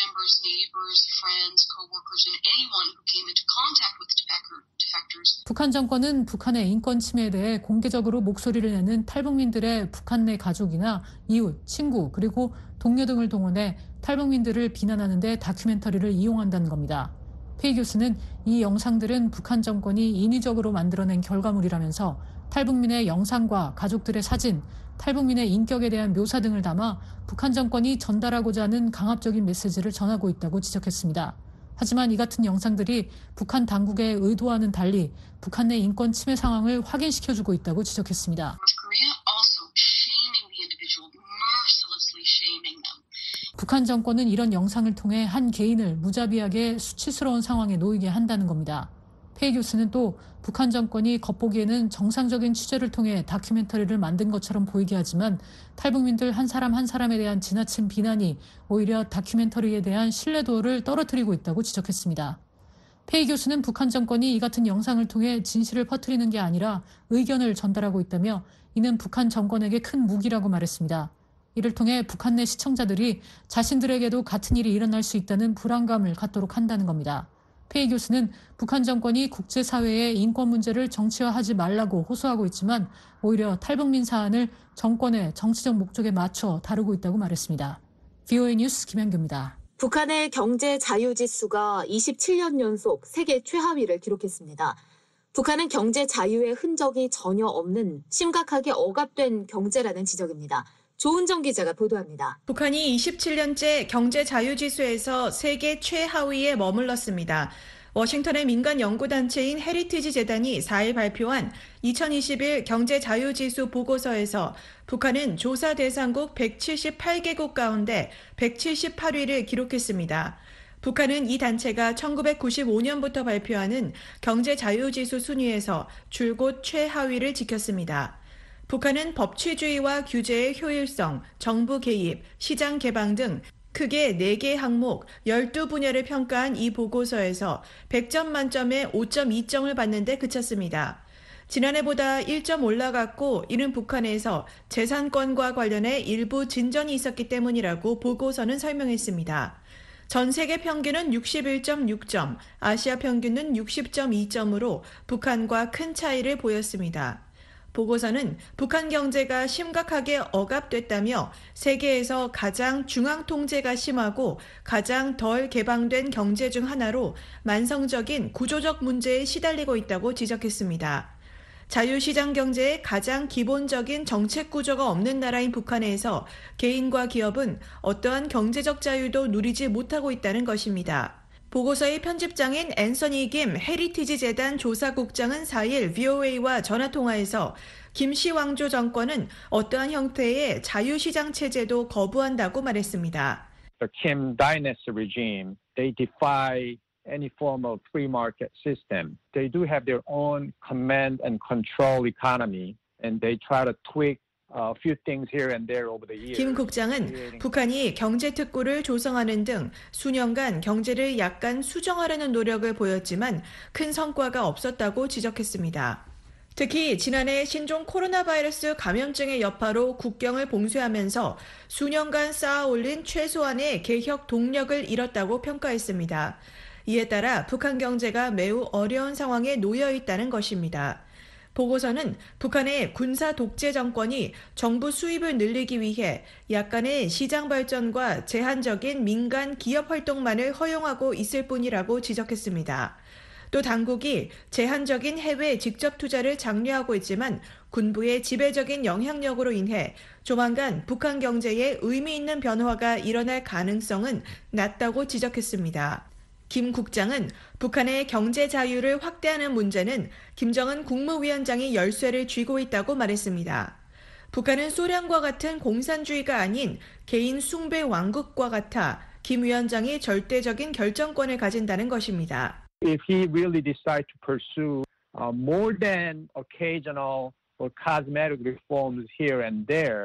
북한 정권은 북한의 인권 침해에 대해 공개적으로 목소리를 내는 탈북민들의 북한 내 가족이나 이웃, 친구, 그리고 동료 등을 동원해 탈북민들을 비난하는 데 다큐멘터리를 이용한다는 겁니다. 페이 교수는 이 영상들은 북한 정권이 인위적으로 만들어낸 결과물이라면서 탈북민의 영상과 가족들의 사진, 탈북민의 인격에 대한 묘사 등을 담아 북한 정권이 전달하고자 하는 강압적인 메시지를 전하고 있다고 지적했습니다. 하지만 이 같은 영상들이 북한 당국의 의도와는 달리 북한 내 인권 침해 상황을 확인시켜주고 있다고 지적했습니다. 북한 정권은 이런 영상을 통해 한 개인을 무자비하게 수치스러운 상황에 놓이게 한다는 겁니다. 페이 교수는 또 북한 정권이 겉보기에는 정상적인 취재를 통해 다큐멘터리를 만든 것처럼 보이게 하지만 탈북민들 한 사람 한 사람에 대한 지나친 비난이 오히려 다큐멘터리에 대한 신뢰도를 떨어뜨리고 있다고 지적했습니다. 페이 교수는 북한 정권이 이 같은 영상을 통해 진실을 퍼뜨리는 게 아니라 의견을 전달하고 있다며 이는 북한 정권에게 큰 무기라고 말했습니다. 이를 통해 북한 내 시청자들이 자신들에게도 같은 일이 일어날 수 있다는 불안감을 갖도록 한다는 겁니다. 페이 교수는 북한 정권이 국제사회의 인권 문제를 정치화하지 말라고 호소하고 있지만 오히려 탈북민 사안을 정권의 정치적 목적에 맞춰 다루고 있다고 말했습니다. 브이오에이 뉴스 김현규입니다. 북한의 경제 자유지수가 이십칠 년 연속 세계 최하위를 기록했습니다. 북한은 경제 자유의 흔적이 전혀 없는 심각하게 억압된 경제라는 지적입니다. 조은정 기자가 보도합니다. 북한이 이십칠 년째 경제 자유지수에서 세계 최하위에 머물렀습니다. 워싱턴의 민간 연구단체인 헤리티지 재단이 사 일 발표한 이천이십일 경제 자유지수 보고서에서 북한은 조사 대상국 백칠십팔 개국 가운데 백칠십팔 위를 기록했습니다. 북한은 이 단체가 천구백구십오 년부터 발표하는 경제 자유지수 순위에서 줄곧 최하위를 지켰습니다. 북한은 법치주의와 규제의 효율성, 정부 개입, 시장 개방 등 크게 네 개 항목 열두 분야를 평가한 이 보고서에서 백 점 만점에 오 점 이 점을 받는 데 그쳤습니다. 지난해보다 일 점 올라갔고 이는 북한에서 재산권과 관련해 일부 진전이 있었기 때문이라고 보고서는 설명했습니다. 전 세계 평균은 육십일 점 육 점, 아시아 평균은 육십 점 이 점으로 북한과 큰 차이를 보였습니다. 보고서는 북한 경제가 심각하게 억압됐다며 세계에서 가장 중앙 통제가 심하고 가장 덜 개방된 경제 중 하나로 만성적인 구조적 문제에 시달리고 있다고 지적했습니다. 자유시장 경제의 가장 기본적인 정책 구조가 없는 나라인 북한에서 개인과 기업은 어떠한 경제적 자유도 누리지 못하고 있다는 것입니다. 보고서의 편집장인 앤서니 김 헤리티지 재단 조사국장은 사 일 브이오에이와 전화통화에서 김씨 왕조 정권은 어떠한 형태의 자유시장 체제도 거부한다고 말했습니다. The Kim dynasty regime, they defy any form of free market system. They do have their own command and control economy, and they try to tweak A few things here and there over the years. 김 국장은 북한이 경제 특구를 조성하는 등 수년간 경제를 약간 수정하려는 노력을 보였지만 큰 성과가 없었다고 지적했습니다. 특히 지난해 신종 코로나 바이러스 감염증의 여파로 국경을 봉쇄하면서 수년간 쌓아올린 최소한의 개혁 동력을 잃었다고 평가했습니다. 이에 따라 북한 경제가 매우 어려운 상황에 놓여 있다는 것입니다. 보고서는 북한의 군사 독재 정권이 정부 수입을 늘리기 위해 약간의 시장 발전과 제한적인 민간 기업 활동만을 허용하고 있을 뿐이라고 지적했습니다. 또 당국이 제한적인 해외 직접 투자를 장려하고 있지만 군부의 지배적인 영향력으로 인해 조만간 북한 경제에 의미 있는 변화가 일어날 가능성은 낮다고 지적했습니다. 김 국장은 북한의 경제 자유를 확대하는 문제는 김정은 국무위원장이 열쇠를 쥐고 있다고 말했습니다. 북한은 소련과 같은 공산주의가 아닌 개인 숭배 왕국과 같아 김 위원장이 절대적인 결정권을 가진다는 것입니다. If he really decides to pursue uh, more than occasional or cosmetic reforms here and there,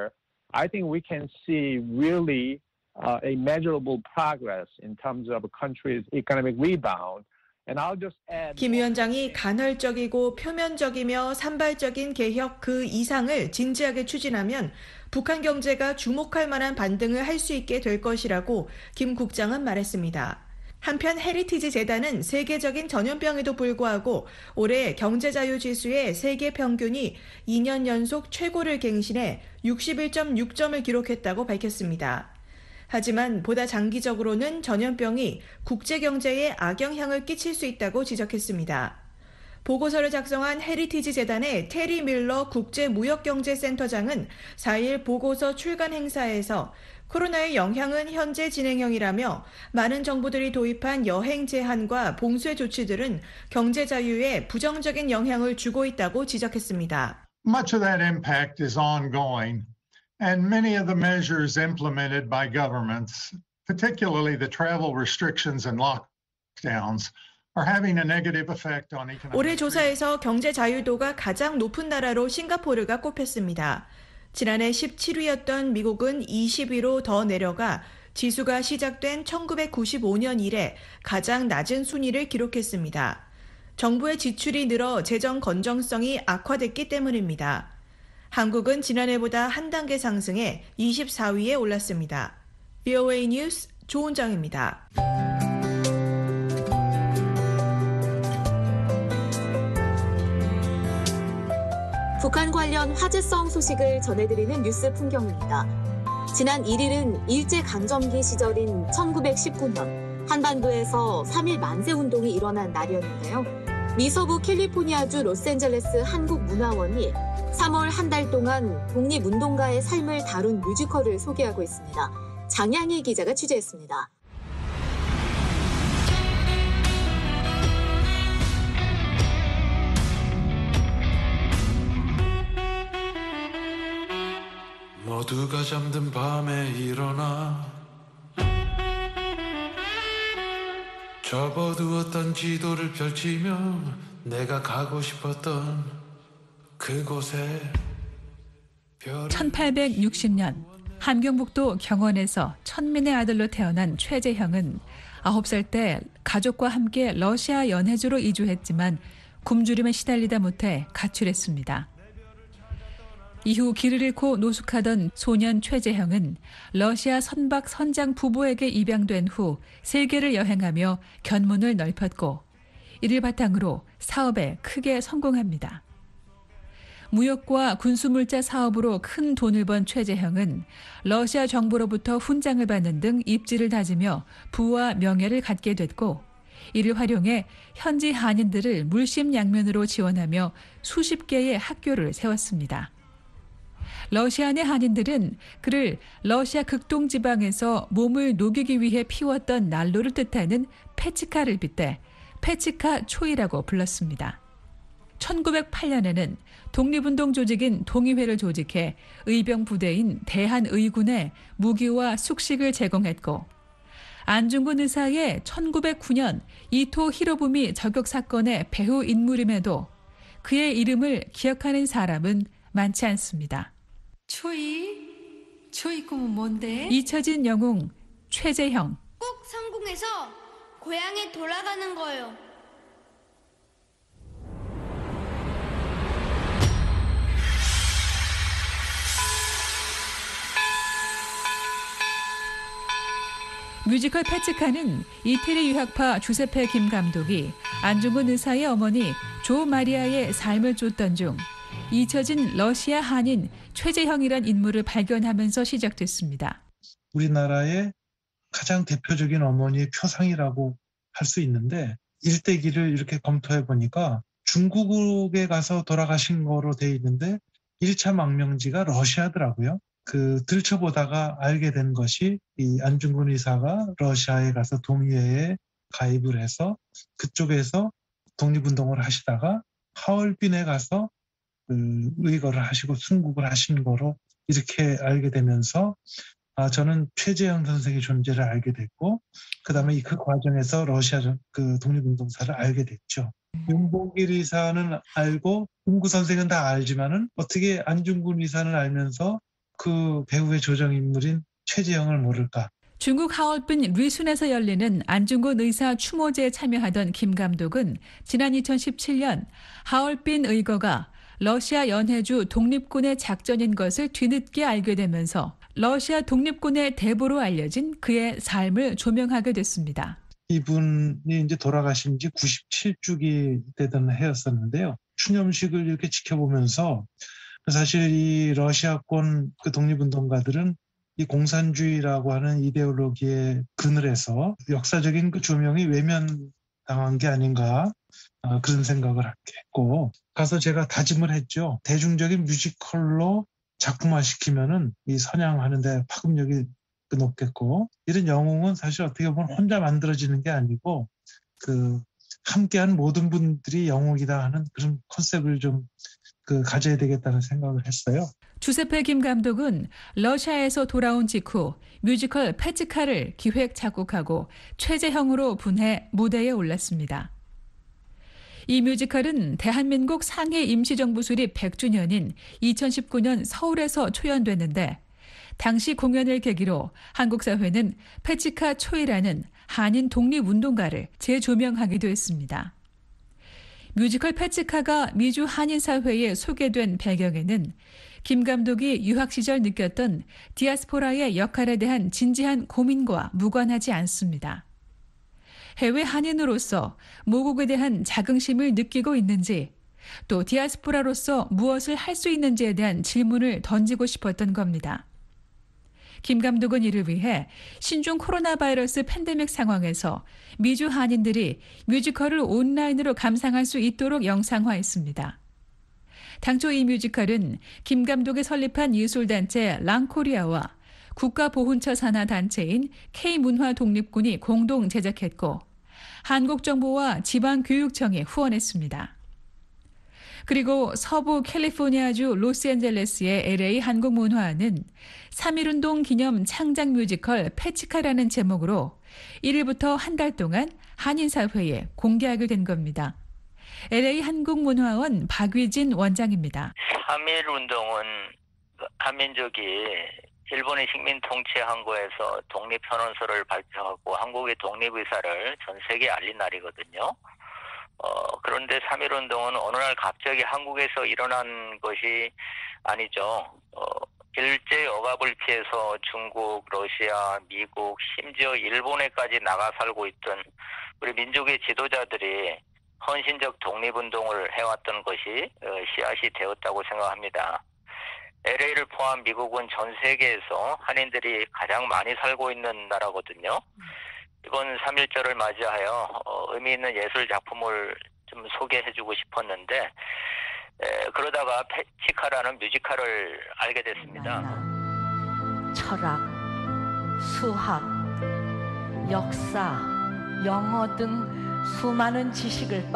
I think we can see really uh, a measurable progress in terms of a country's economic rebound. And I'll just add. 김 위원장이 간헐적이고 표면적이며 산발적인 개혁 그 이상을 진지하게 추진하면 북한 경제가 주목할 만한 반등을 할 수 있게 될 것이라고 김 국장은 말했습니다. 한편 헤리티지 재단은 세계적인 전염병에도 불구하고 올해 경제자유지수의 세계 평균이 이 년 연속 최고를 갱신해 육십일 점 육 점을 기록했다고 밝혔습니다. 하지만 보다 장기적으로는 전염병이 국제경제에 악영향을 끼칠 수 있다고 지적했습니다. 보고서를 작성한 헤리티지 재단의 테리 밀러 국제무역경제센터장은 사 일 보고서 출간 행사에서 코로나의 영향은 현재 진행형이라며 많은 정부들이 도입한 여행 제한과 봉쇄 조치들은 경제 자유에 부정적인 영향을 주고 있다고 지적했습니다. Much of that impact is ongoing, and many of the measures implemented by governments, particularly the travel restrictions and lockdowns, are having a negative effect on economic. 올해 조사에서 경제 자유도가 가장 높은 나라로 싱가포르가 꼽혔습니다. 지난해 십칠 위였던 미국은 이십 위로 더 내려가 지수가 시작된 천구백구십오 년 이래 가장 낮은 순위를 기록했습니다. 정부의 지출이 늘어 재정 건전성이 악화됐기 때문입니다. 한국은 지난해보다 한 단계 상승해 이십사 위에 올랐습니다. 브이오에이 뉴스 조은정입니다. 북한 관련 화제성 소식을 전해드리는 뉴스 풍경입니다. 지난 일 일은 일제강점기 시절인 천구백십구 년 한반도에서 삼 일 만세운동이 일어난 날이었는데요. 미서부 캘리포니아주 로스앤젤레스 한국문화원이 삼월 한 달 동안 독립운동가의 삶을 다룬 뮤지컬을 소개하고 있습니다. 장양희 기자가 취재했습니다. 모두가 잠든 밤에 일어나 접어두었던 지도를 펼치며 내가 가고 싶었던 그곳에 천팔백육십 년 함경북도 경원에서 천민의 아들로 태어난 최재형은 아홉 살 때 가족과 함께 러시아 연해주로 이주했지만 굶주림에 시달리다 못해 가출했습니다. 이후 길을 잃고 노숙하던 소년 최재형은 러시아 선박 선장 부부에게 입양된 후 세계를 여행하며 견문을 넓혔고 이를 바탕으로 사업에 크게 성공합니다. 무역과 군수물자 사업으로 큰 돈을 번 최재형은 러시아 정부로부터 훈장을 받는 등 입지를 다지며 부와 명예를 갖게 됐고 이를 활용해 현지 한인들을 물심양면으로 지원하며 수십 개의 학교를 세웠습니다. 러시아 내 한인들은 그를 러시아 극동지방에서 몸을 녹이기 위해 피웠던 난로를 뜻하는 페치카를 빗대 페치카 초이라고 불렀습니다. 천구백팔 년에는 독립운동 조직인 동의회를 조직해 의병 부대인 대한의군에 무기와 숙식을 제공했고 안중근 의사의 천구백구 년 이토 히로부미 저격 사건의 배후 인물임에도 그의 이름을 기억하는 사람은 많지 않습니다. 초이? 초이 꿈은 뭔데? 잊혀진 영웅 최재형. 꼭 성공해서 고향에 돌아가는 거요. 뮤지컬 페치카는 이태리 유학파 주세페 김 감독이 안중근 의사의 어머니 조 마리아의 삶을 쫓던 중 잊혀진 러시아 한인 최재형이란 인물을 발견하면서 시작됐습니다. 우리나라의 가장 대표적인 어머니의 표상이라고 할 수 있는데 일대기를 이렇게 검토해 보니까 중국에 가서 돌아가신 거로 돼 있는데 일 차 망명지가 러시아더라고요. 그 들춰보다가 알게 된 것이 이 안중근 의사가 러시아에 가서 동의회에 가입을 해서 그쪽에서 독립운동을 하시다가 하얼빈에 가서 그 의거를 하시고 순국을 하신 거로 이렇게 알게 되면서 아 저는 최재형 선생의 존재를 알게 됐고 그 다음에 그 과정에서 러시아 그 독립운동사를 알게 됐죠. 윤봉길 의사는 알고 홍구 선생은 다 알지만은 어떻게 안중근 의사는 알면서 그 배후의 조정인물인 최재형을 모를까. 중국 하얼빈 리순에서 열리는 안중근 의사 추모제에 참여하던 김 감독은 지난 이천십칠 년 하얼빈 의거가 러시아 연해주 독립군의 작전인 것을 뒤늦게 알게 되면서 러시아 독립군의 대부로 알려진 그의 삶을 조명하게 됐습니다. 이분이 이제 돌아가신 지 구십칠 주기 되던 해였었는데요. 추념식을 이렇게 지켜보면서 사실 이 러시아권 그 독립운동가들은 이 공산주의라고 하는 이데올로기에 그늘에서 역사적인 그 조명이 외면당한 게 아닌가 어, 그런 생각을 했고 가서 제가 다짐을 했죠. 대중적인 뮤지컬로 작품화시키면은 이 선양하는데 파급력이 높겠고 이런 영웅은 사실 어떻게 보면 혼자 만들어지는 게 아니고 그 함께한 모든 분들이 영웅이다 하는 그런 컨셉을 좀 그 가져야 되겠다는 생각을 했어요. 주세페 김 감독은 러시아에서 돌아온 직후 뮤지컬 페츠카를 기획 작곡하고 최재형으로 분해 무대에 올랐습니다. 이 뮤지컬은 대한민국 상해 임시정부 수립 백 주년인 이천십구 년 서울에서 초연됐는데 당시 공연을 계기로 한국 사회는 페츠카 초이라는 한인 독립운동가를 재조명하기도 했습니다. 뮤지컬 페츠카가 미주 한인 사회에 소개된 배경에는 김 감독이 유학 시절 느꼈던 디아스포라의 역할에 대한 진지한 고민과 무관하지 않습니다. 해외 한인으로서 모국에 대한 자긍심을 느끼고 있는지 또 디아스포라로서 무엇을 할 수 있는지에 대한 질문을 던지고 싶었던 겁니다. 김 감독은 이를 위해 신종 코로나 바이러스 팬데믹 상황에서 미주 한인들이 뮤지컬을 온라인으로 감상할 수 있도록 영상화했습니다. 당초 이 뮤지컬은 김 감독이 설립한 예술단체 랑코리아와 국가보훈처 산하 단체인 K문화독립군이 공동 제작했고 한국정부와 지방교육청이 후원했습니다. 그리고 서부 캘리포니아주 로스앤젤레스의 엘에이 한국문화원은 삼일운동 기념 창작 뮤지컬 페츠카라는 제목으로 일 일부터 한 달 동안 한인사회에 공개하게 된 겁니다. 엘에이 한국문화원 박위진 원장입니다. 삼일운동은 한민족이 일본의 식민 통치한 거에서 독립선언서를 발표하고 한국의 독립의사를 전 세계에 알린 날이거든요. 어, 그런데 삼일운동은 어느 날 갑자기 한국에서 일어난 것이 아니죠. 어, 일제 억압을 피해서 중국, 러시아, 미국, 심지어 일본에까지 나가 살고 있던 우리 민족의 지도자들이 헌신적 독립운동을 해왔던 것이 어, 씨앗이 되었다고 생각합니다. 엘에이를 포함 미국은 전 세계에서 한인들이 가장 많이 살고 있는 나라거든요. 이번 삼일절을 맞이하여 어, 의미 있는 예술 작품을 좀 소개해주고 싶었는데 에, 그러다가 페츠카라는 뮤지컬을 알게 됐습니다. 철학, 수학, 역사, 영어 등 수많은 지식을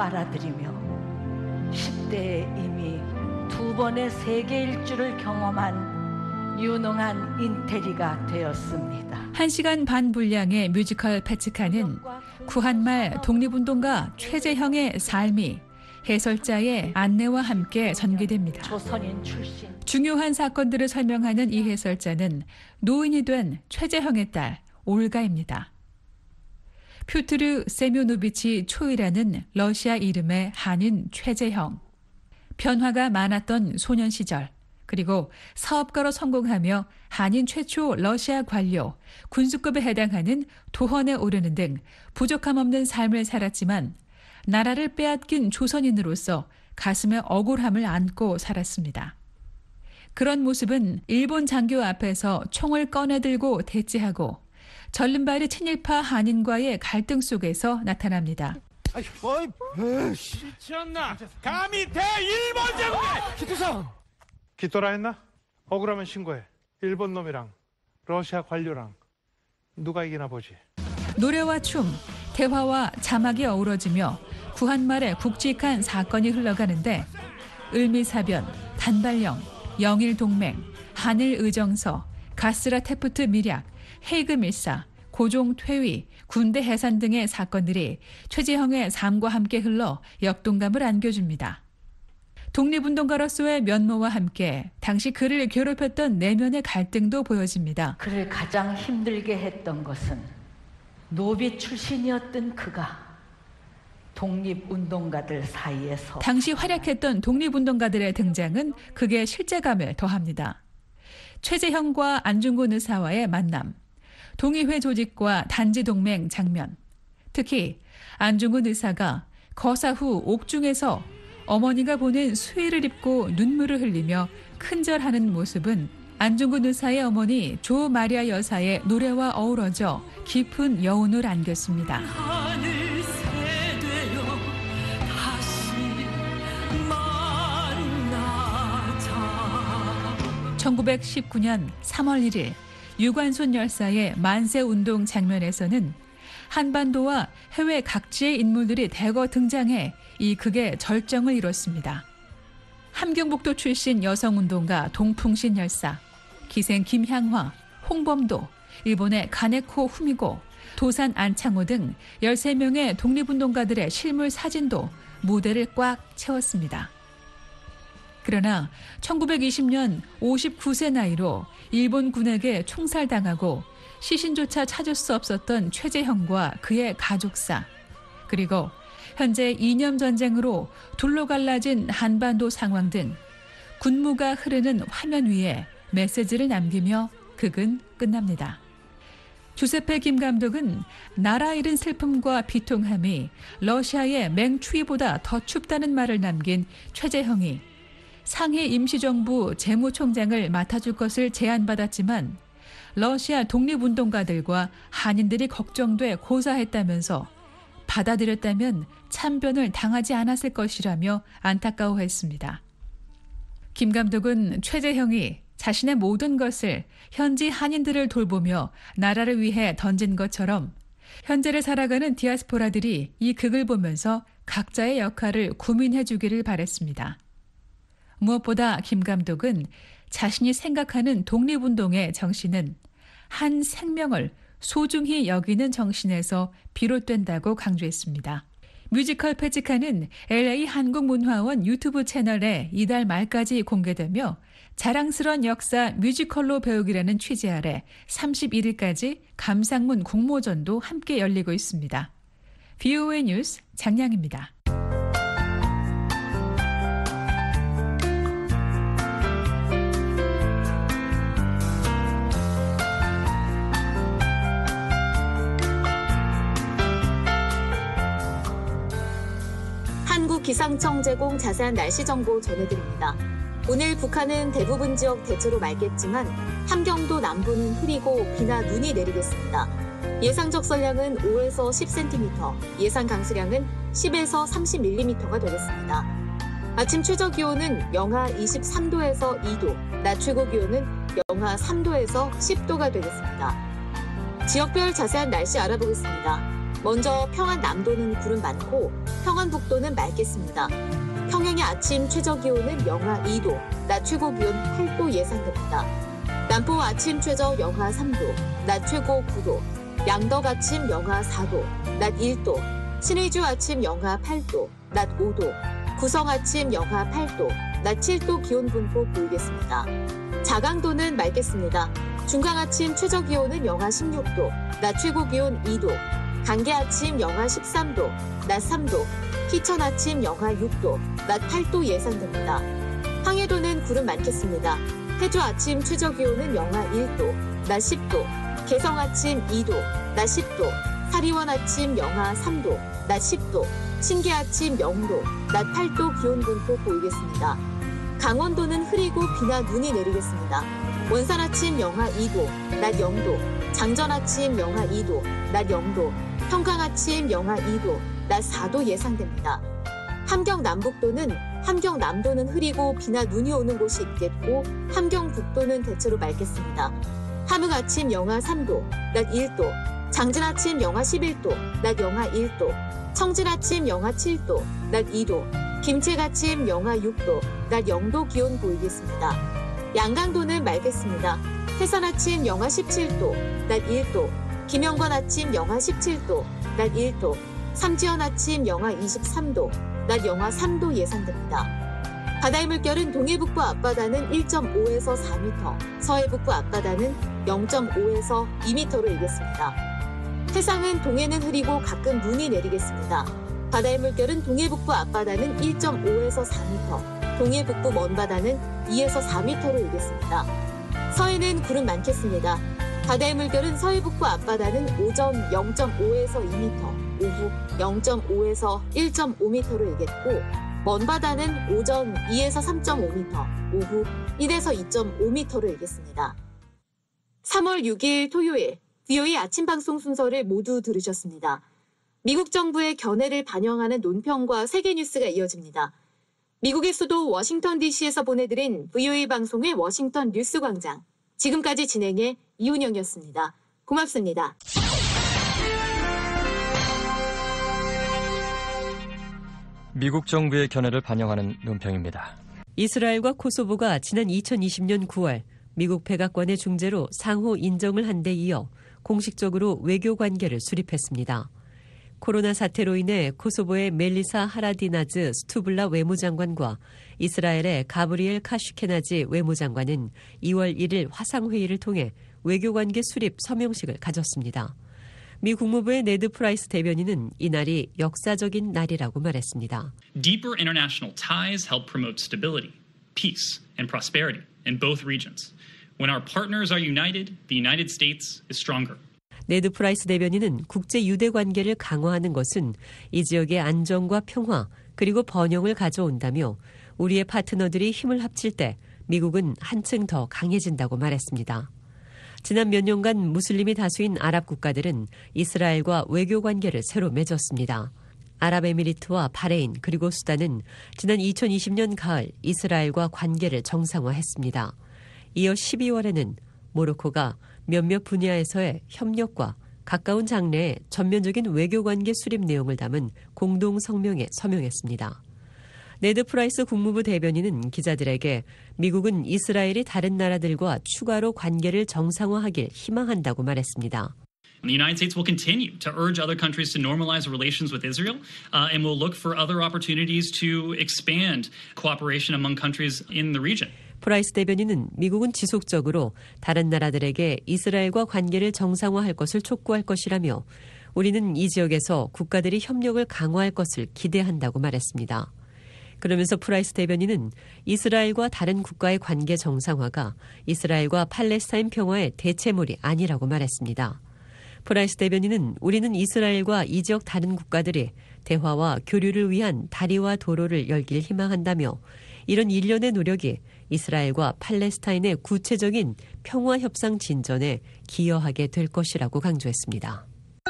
빨아들이며 십 대에 이미 두 번의 세계 일주를 경험한 유능한 인테리가 되었습니다. 한 시간 반 분량의 뮤지컬 페츠카는 구한말 독립운동가 최재형의 삶이 해설자의 안내와 함께 전개됩니다. 조선인 출신. 중요한 사건들을 설명하는 이 해설자는 노인이 된 최재형의 딸 올가입니다. 퓨트르 세묘노비치 초이라는 러시아 이름의 한인 최재형. 변화가 많았던 소년 시절. 그리고 사업가로 성공하며 한인 최초 러시아 관료, 군수급에 해당하는 도헌에 오르는 등 부족함 없는 삶을 살았지만 나라를 빼앗긴 조선인으로서 가슴에 억울함을 안고 살았습니다. 그런 모습은 일본 장교 앞에서 총을 꺼내들고 대치하고 절름발이 친일파 한인과의 갈등 속에서 나타납니다. 미쳤나? 감히 대일본 제국에! 기토상! 기토라 했나? 억울하면 신고해. 일본 놈이랑 러시아 관료랑 누가 이기나 보지. 노래와 춤, 대화와 자막이 어우러지며 구한말에 굵직한 사건이 흘러가는데 을미사변, 단발령, 영일동맹, 한일의정서, 가스라 테프트 밀약, 헤이그 밀사, 고종 퇴위, 군대 해산 등의 사건들이 최재형의 삶과 함께 흘러 역동감을 안겨줍니다. 독립운동가로서의 면모와 함께 당시 그를 괴롭혔던 내면의 갈등도 보여집니다. 그를 가장 힘들게 했던 것은 노비 출신이었던 그가 독립운동가들 사이에서 당시 활약했던 독립운동가들의 등장은 극의 실제감을 더합니다. 최재형과 안중근 의사와의 만남, 동의회 조직과 단지 동맹 장면, 특히 안중근 의사가 거사 후 옥중에서 어머니가 보낸 수의를 입고 눈물을 흘리며 큰절하는 모습은 안중근 의사의 어머니 조 마리아 여사의 노래와 어우러져 깊은 여운을 안겼습니다. 천구백십구 년 삼월 일일 유관순 열사의 만세운동 장면에서는 한반도와 해외 각지의 인물들이 대거 등장해 이 극의 절정을 이뤘습니다. 함경북도 출신 여성운동가 동풍신 열사, 기생 김향화, 홍범도, 일본의 가네코 후미고, 도산 안창호 등 열세 명의 독립운동가들의 실물 사진도 무대를 꽉 채웠습니다. 그러나 천구백이십 년 오십구 세 나이로 일본군에게 총살당하고 시신조차 찾을 수 없었던 최재형과 그의 가족사, 그리고 현재 이념 전쟁으로 둘로 갈라진 한반도 상황 등 군무가 흐르는 화면 위에 메시지를 남기며 극은 끝납니다. 주세페 김 감독은 나라 잃은 슬픔과 비통함이 러시아의 맹추위보다 더 춥다는 말을 남긴 최재형이 상해 임시정부 재무총장을 맡아줄 것을 제안받았지만 러시아 독립운동가들과 한인들이 걱정돼 고사했다면서 받아들였다면 참변을 당하지 않았을 것이라며 안타까워했습니다. 김 감독은 최재형이 자신의 모든 것을 현지 한인들을 돌보며 나라를 위해 던진 것처럼 현재를 살아가는 디아스포라들이 이 극을 보면서 각자의 역할을 구민해 주기를 바랬습니다. 무엇보다 김 감독은 자신이 생각하는 독립운동의 정신은 한 생명을 소중히 여기는 정신에서 비롯된다고 강조했습니다. 뮤지컬 페치카는 엘에이 한국문화원 유튜브 채널에 이달 말까지 공개되며 자랑스러운 역사 뮤지컬로 배우기라는 취지 아래 삼십일 일까지 감상문 공모전도 함께 열리고 있습니다. 브이오에이 뉴스 장량입니다. 한국기상청 제공 자세한 날씨 정보 전해드립니다. 오늘 북한은 대부분 지역 대체로 맑겠지만 함경도 남부는 흐리고 비나 눈이 내리겠습니다. 예상 적설량은 오에서 십 센티미터, 예상 강수량은 십에서 삼십 밀리미터가 되겠습니다. 아침 최저 기온은 영하 이십삼 도에서 이 도, 낮 최고 기온은 영하 삼 도에서 십 도가 되겠습니다. 지역별 자세한 날씨 알아보겠습니다. 먼저 평안 남도는 구름 많고 평안 북도는 맑겠습니다. 평양의 아침 최저 기온은 영하 이 도, 낮 최고 기온 팔 도 예상됩니다. 남포 아침 최저 영하 삼 도, 낮 최고 구 도, 양덕 아침 영하 사 도, 낮 일 도, 신의주 아침 영하 팔 도, 낮 오 도, 구성 아침 영하 팔 도, 낮 칠 도 기온 분포 보이겠습니다. 자강도는 맑겠습니다. 중강 아침 최저 기온은 영하 십육 도, 낮 최고 기온 이 도, 강계 아침 영하 십삼 도, 낮 삼 도, 희천 아침 영하 육 도, 낮 팔 도 예상됩니다. 황해도는 구름 많겠습니다. 해주 아침 최저 기온은 영하 일 도, 낮 십 도, 개성 아침 이 도, 낮 십 도, 사리원 아침 영하 삼 도, 낮 십 도, 신계 아침 영 도, 낮 팔 도 기온 분포 보이겠습니다. 강원도는 흐리고 비나 눈이 내리겠습니다. 원산 아침 영하 이 도, 낮 영 도, 장전 아침 영하 이 도, 낮 영 도, 평강 아침 영하 이 도, 낮 사 도 예상됩니다. 함경 남북도는 함경 남도는 흐리고 비나 눈이 오는 곳이 있겠고 함경 북도는 대체로 맑겠습니다. 함흥 아침 영하 삼 도, 낮 일 도, 장진 아침 영하 십일 도, 낮 영하 일 도, 청진 아침 영하 칠 도, 낮 이 도, 김책 아침 영하 육 도, 낮 영 도 기온 보이겠습니다. 양강도는 맑겠습니다. 해산 아침 영하 십칠 도, 낮 일 도, 김영건 아침 영하 십칠 도, 낮 일 도, 삼지연 아침 영하 이십삼 도, 낮 영하 삼 도 예상됩니다. 바다의 물결은 동해북부 앞바다는 일 점 오에서 사 미터, 서해북부 앞바다는 영 점 오에서 이 미터로 일겠습니다. 해상은 동해는 흐리고 가끔 눈이 내리겠습니다. 바다의 물결은 동해북부 앞바다는 일 점 오에서 사 미터, 동해북부 먼바다는 이에서 사 미터로 일겠습니다. 서해는 구름 많겠습니다. 바다의 물결은 서해북부 앞바다는 오전 영 점 오에서 이 미터, 오후 영 점 오에서 일 점 오 미터로 일겠고 먼바다는 오전 이에서 삼 점 오 미터, 오후 일에서 이 점 오 미터로 일겠습니다. 삼월 육일 토요일 브이오에이 아침 방송 순서를 모두 들으셨습니다. 미국 정부의 견해를 반영하는 논평과 세계 뉴스가 이어집니다. 미국의 수도 워싱턴 디씨에서 보내드린 브이오에이 방송의 워싱턴 뉴스 광장. 지금까지 진행해 이운영이었습니다. 고맙습니다. 미국 정부의 견해를 반영하는 논평입니다. 이스라엘과 코소보가 지난 이천이십년 구월 미국 백악관의 중재로 상호 인정을 한 데 이어 공식적으로 외교 관계를 수립했습니다. 코로나 사태로 인해 코소보의 멜리사 하라디나즈 스투블라 외무장관과 이스라엘의 가브리엘 카슈케나지 외무장관은 이월 일일 화상회의를 통해 외교관계 수립 서명식을 가졌습니다. 미 국무부의 네드 프라이스 대변인은 이날이 역사적인 날이라고 말했습니다. Deeper international ties help promote stability, peace, and prosperity in both regions. When our partners are united, the United States is stronger. 네드 프라이스 대변인은 국제 유대 관계를 강화하는 것은 이 지역의 안정과 평화 그리고 번영을 가져온다며 우리의 파트너들이 힘을 합칠 때 미국은 한층 더 강해진다고 말했습니다. 지난 몇 년간 무슬림이 다수인 아랍 국가들은 이스라엘과 외교 관계를 새로 맺었습니다. 아랍에미리트와 바레인 그리고 수단은 지난 이천이십년 가을 이스라엘과 관계를 정상화했습니다. 이어 십이월에는 모로코가 몇몇 분야에서의 협력과 가까운 장래의 전면적인 외교관계 수립 내용을 담은 공동 성명에 서명했습니다. 네드 프라이스 국무부 대변인은 기자들에게 미국은 이스라엘이 다른 나라들과 추가로 관계를 정상화하길 희망한다고 말했습니다. The United States will continue to urge other countries to normalize relations with Israel uh, and will look for other opportunities to expand cooperation among countries in the region. 프라이스 대변인은 미국은 지속적으로 다른 나라들에게 이스라엘과 관계를 정상화할 것을 촉구할 것이라며 우리는 이 지역에서 국가들이 협력을 강화할 것을 기대한다고 말했습니다. 그러면서 프라이스 대변인은 이스라엘과 다른 국가의 관계 정상화가 이스라엘과 팔레스타인 평화의 대체물이 아니라고 말했습니다. 프라이스 대변인은 우리는 이스라엘과 이 지역 다른 국가들이 대화와 교류를 위한 다리와 도로를 열길 희망한다며 이런 일련의 노력이 이스라엘과 팔레스타인의 구체적인 평화 협상 진전에 기여하게 될 것이라고 강조했습니다.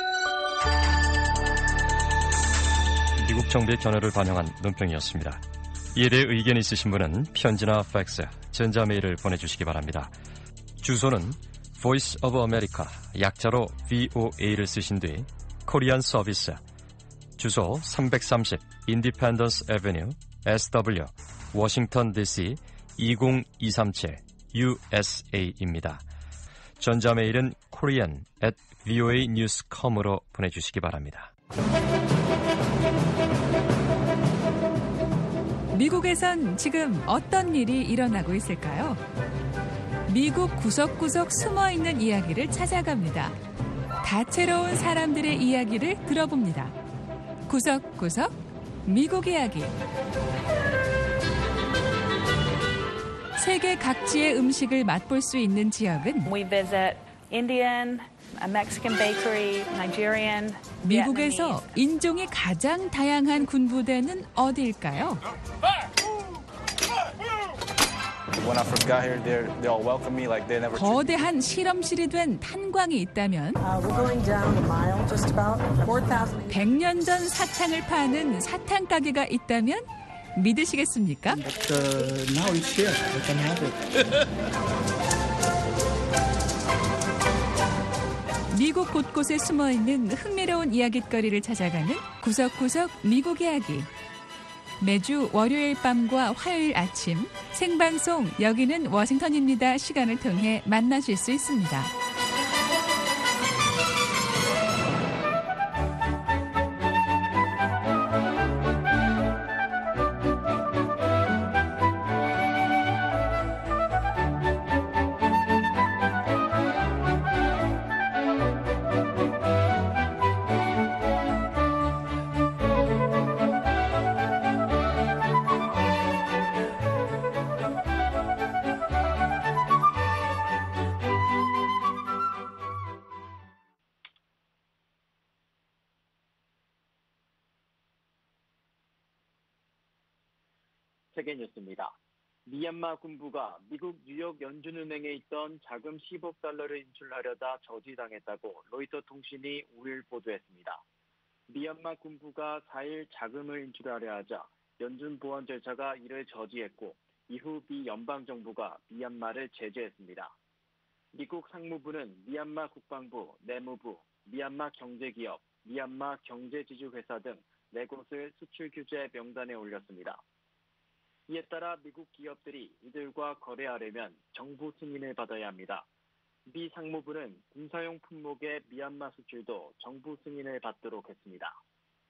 미국 정부의 견해를 반영한 논평이었습니다. 이에 대해 의견 있으신 분은 편지나 팩스, 전자메일을 보내주시기 바랍니다. 주소는 Voice of America, 약자로 브이오에이를 쓰신 뒤 코리안 서비스, 주소 삼백삼십 Independence Avenue, 에스더블유, 워싱턴 디씨 이공이삼칠 유에스에이입니다. 전자메일은 korean at voa news dot com으로 보내주시기 바랍니다. 미국에선 지금 어떤 일이 일어나고 있을까요? 미국 구석구석 숨어있는 이야기를 찾아갑니다. 다채로운 사람들의 이야기를 들어봅니다. 구석구석 미국 이야기. 세계 각지의 음식을 맛볼 수 있는 지역은 We visit Indian, a Mexican bakery, Nigerian, 미국에서 인종이 가장 다양한 군부대는 어디일까요? When I first got here, they they all welcomed me like they never. 거대한 실험실이 된 탄광이 있다면 백 년 전 사탕을 파는 사탕 가게가 있다면 믿으시겠습니까? But, uh, now it's here. I can have it. 미국 곳곳에 숨어있는 흥미로운 이야깃거리를 찾아가는 구석구석 미국 이야기. 매주 월요일 밤과 화요일 아침 생방송 여기는 워싱턴입니다 시간을 통해 만나실 수 있습니다. 세계뉴스입니다. 미얀마 군부가 미국 뉴욕 연준은행에 있던 자금 십억 달러를 인출하려다 저지당했다고 로이터 통신이 오일 보도했습니다. 미얀마 군부가 사일 자금을 인출하려 하자 연준 보안 절차가 이를 저지했고 이후 미 연방정부가 미얀마를 제재했습니다. 미국 상무부는 미얀마 국방부, 내무부, 미얀마 경제기업, 미얀마 경제지주회사 등 네 곳을 수출 규제 명단에 올렸습니다. 이에 따라 미국 기업들이 이들과 거래하려면 정부 승인을 받아야 합니다. 미 상무부는 군사용 품목의 미얀마 수출도 정부 승인을 받도록 했습니다.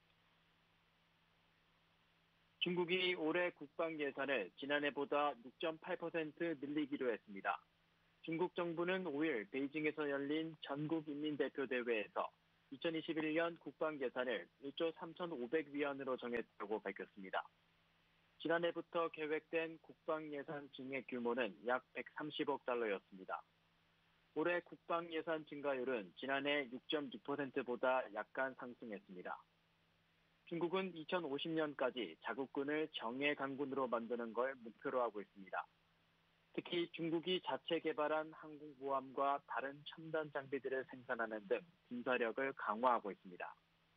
중국이 올해 국방 예산을 지난해보다 육 점 팔 퍼센트 늘리기로 했습니다. 중국 정부는 오일 베이징에서 열린 전국인민대표대회에서 이천이십일 년 국방 예산을 일조 삼천오백 위안으로 정했다고 밝혔습니다. 지난해부터 계획된 국방 예산 증액 규모는 약 백삼십억 달러였습니다. 올해 국방 예산 증가율은 지난해 육 점 육 퍼센트보다 약간 상승했습니다. 중국은 이천오십 년까지 자국군을 정예 강군으로 만드는 걸 목표로 하고 있습니다. 특히 중국이 자체 개발한 항공모함과 다른 첨단 장비들을 생산하는 등 군사력을 강화하고 있습니다.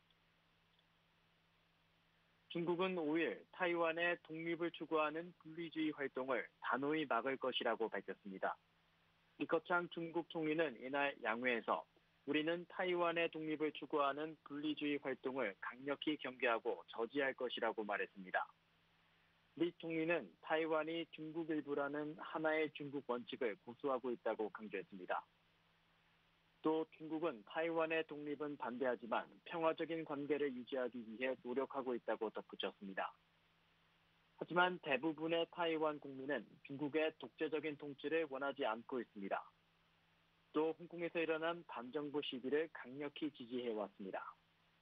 중국은 오일 타이완의 독립을 추구하는 분리주의 활동을 단호히 막을 것이라고 밝혔습니다. 리커창 중국 총리는 이날 양회에서 우리는 타이완의 독립을 추구하는 분리주의 활동을 강력히 경계하고 저지할 것이라고 말했습니다. 리 총리는 타이완이 중국 일부라는 하나의 중국 원칙을 고수하고 있다고 강조했습니다. 또 중국은 타이완의 독립은 반대하지만 평화적인 관계를 유지하기 위해 노력하고 있다고 덧붙였습니다. 하지만 대부분의 타이완 국민은 중국의 독재적인 통치를 원하지 않고 있습니다. 또 홍콩에서 일어난 반정부 시위를 강력히 지지해왔습니다.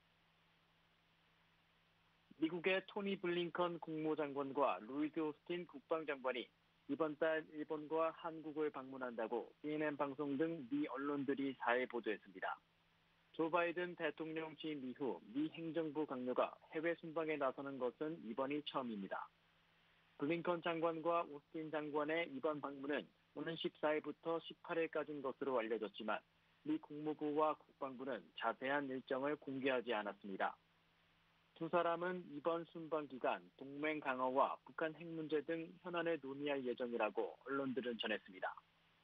미국의 토니 블링컨 국무장관과 루이스 오스틴 국방장관이 이번 달 일본과 한국을 방문한다고 씨엔엔 방송 등 미 언론들이 사일 보도했습니다. 조 바이든 대통령 취임 이후 미 행정부 강요가 해외 순방에 나서는 것은 이번이 처음입니다. 블링컨 장관과 오스틴 장관의 이번 방문은 오는 십사일부터 십팔일까지인 것으로 알려졌지만 미 국무부와 국방부는 자세한 일정을 공개하지 않았습니다. 두 사람은 이번 순방 기간 동맹 강화와 북한 핵 문제 등 현안을 논의할 예정이라고 언론들은 전했습니다.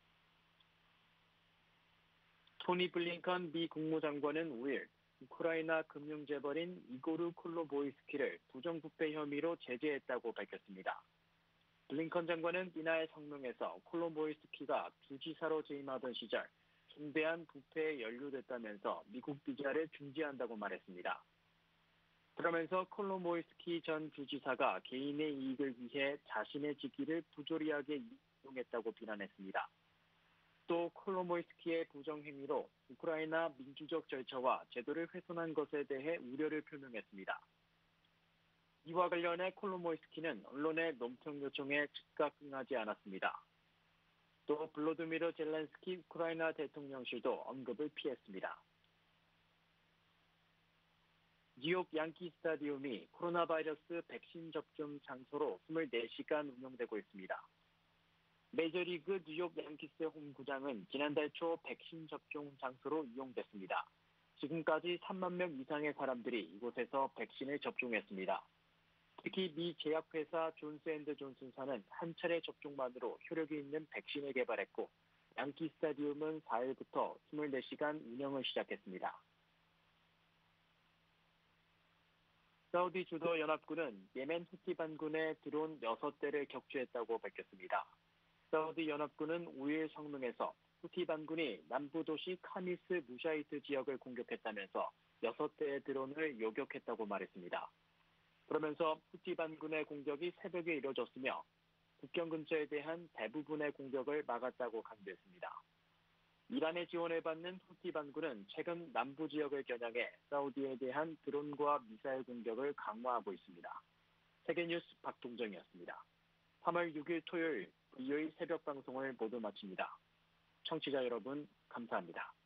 토니 블링컨 미 국무장관은 오일 우크라이나 금융재벌인 이고르 콜로모이스키를 부정부패 혐의로 제재했다고 밝혔습니다. 블링컨 장관은 이날 성명에서 콜로모이스키가 주지사로 재임하던 시절 중대한 부패에 연루됐다면서 미국 비자를 중지한다고 말했습니다. 그러면서 콜로모이스키 전 주지사가 개인의 이익을 위해 자신의 직위를 부조리하게 이용했다고 비난했습니다. 또 콜로모이스키의 부정행위로 우크라이나 민주적 절차와 제도를 훼손한 것에 대해 우려를 표명했습니다. 이와 관련해 콜로모이스키는 언론의 논평 요청에 즉각 응하지 않았습니다. 또 블로드미르 젤렌스키 우크라이나 대통령실도 언급을 피했습니다. 뉴욕 양키 스타디움이 코로나 바이러스 백신 접종 장소로 이십사 시간 운영되고 있습니다. 메이저리그 뉴욕 양키스의 홈구장은 지난달 초 백신 접종 장소로 이용됐습니다. 지금까지 삼만 명 이상의 사람들이 이곳에서 백신을 접종했습니다. 특히 미 제약회사 존스앤드존슨사는 한 차례 접종만으로 효력이 있는 백신을 개발했고 양키 스타디움은 사일부터 이십사 시간 운영을 시작했습니다. 사우디 주도 연합군은 예멘 후티 반군의 드론 여섯 대를 격추했다고 밝혔습니다. 사우디 연합군은 오일 성명에서 후티 반군이 남부 도시 카미스 무샤이트 지역을 공격했다면서 여섯 대의 드론을 요격했다고 말했습니다. 그러면서 후티 반군의 공격이 새벽에 이뤄졌으며 국경 근처에 대한 대부분의 공격을 막았다고 강조했습니다. 이란의 지원을 받는 후티 반군은 최근 남부 지역을 겨냥해 사우디에 대한 드론과 미사일 공격을 강화하고 있습니다. 세계뉴스 박동정이었습니다. 삼월 육일 토요일 브이오에이 새벽 방송을 모두 마칩니다. 청취자 여러분 감사합니다.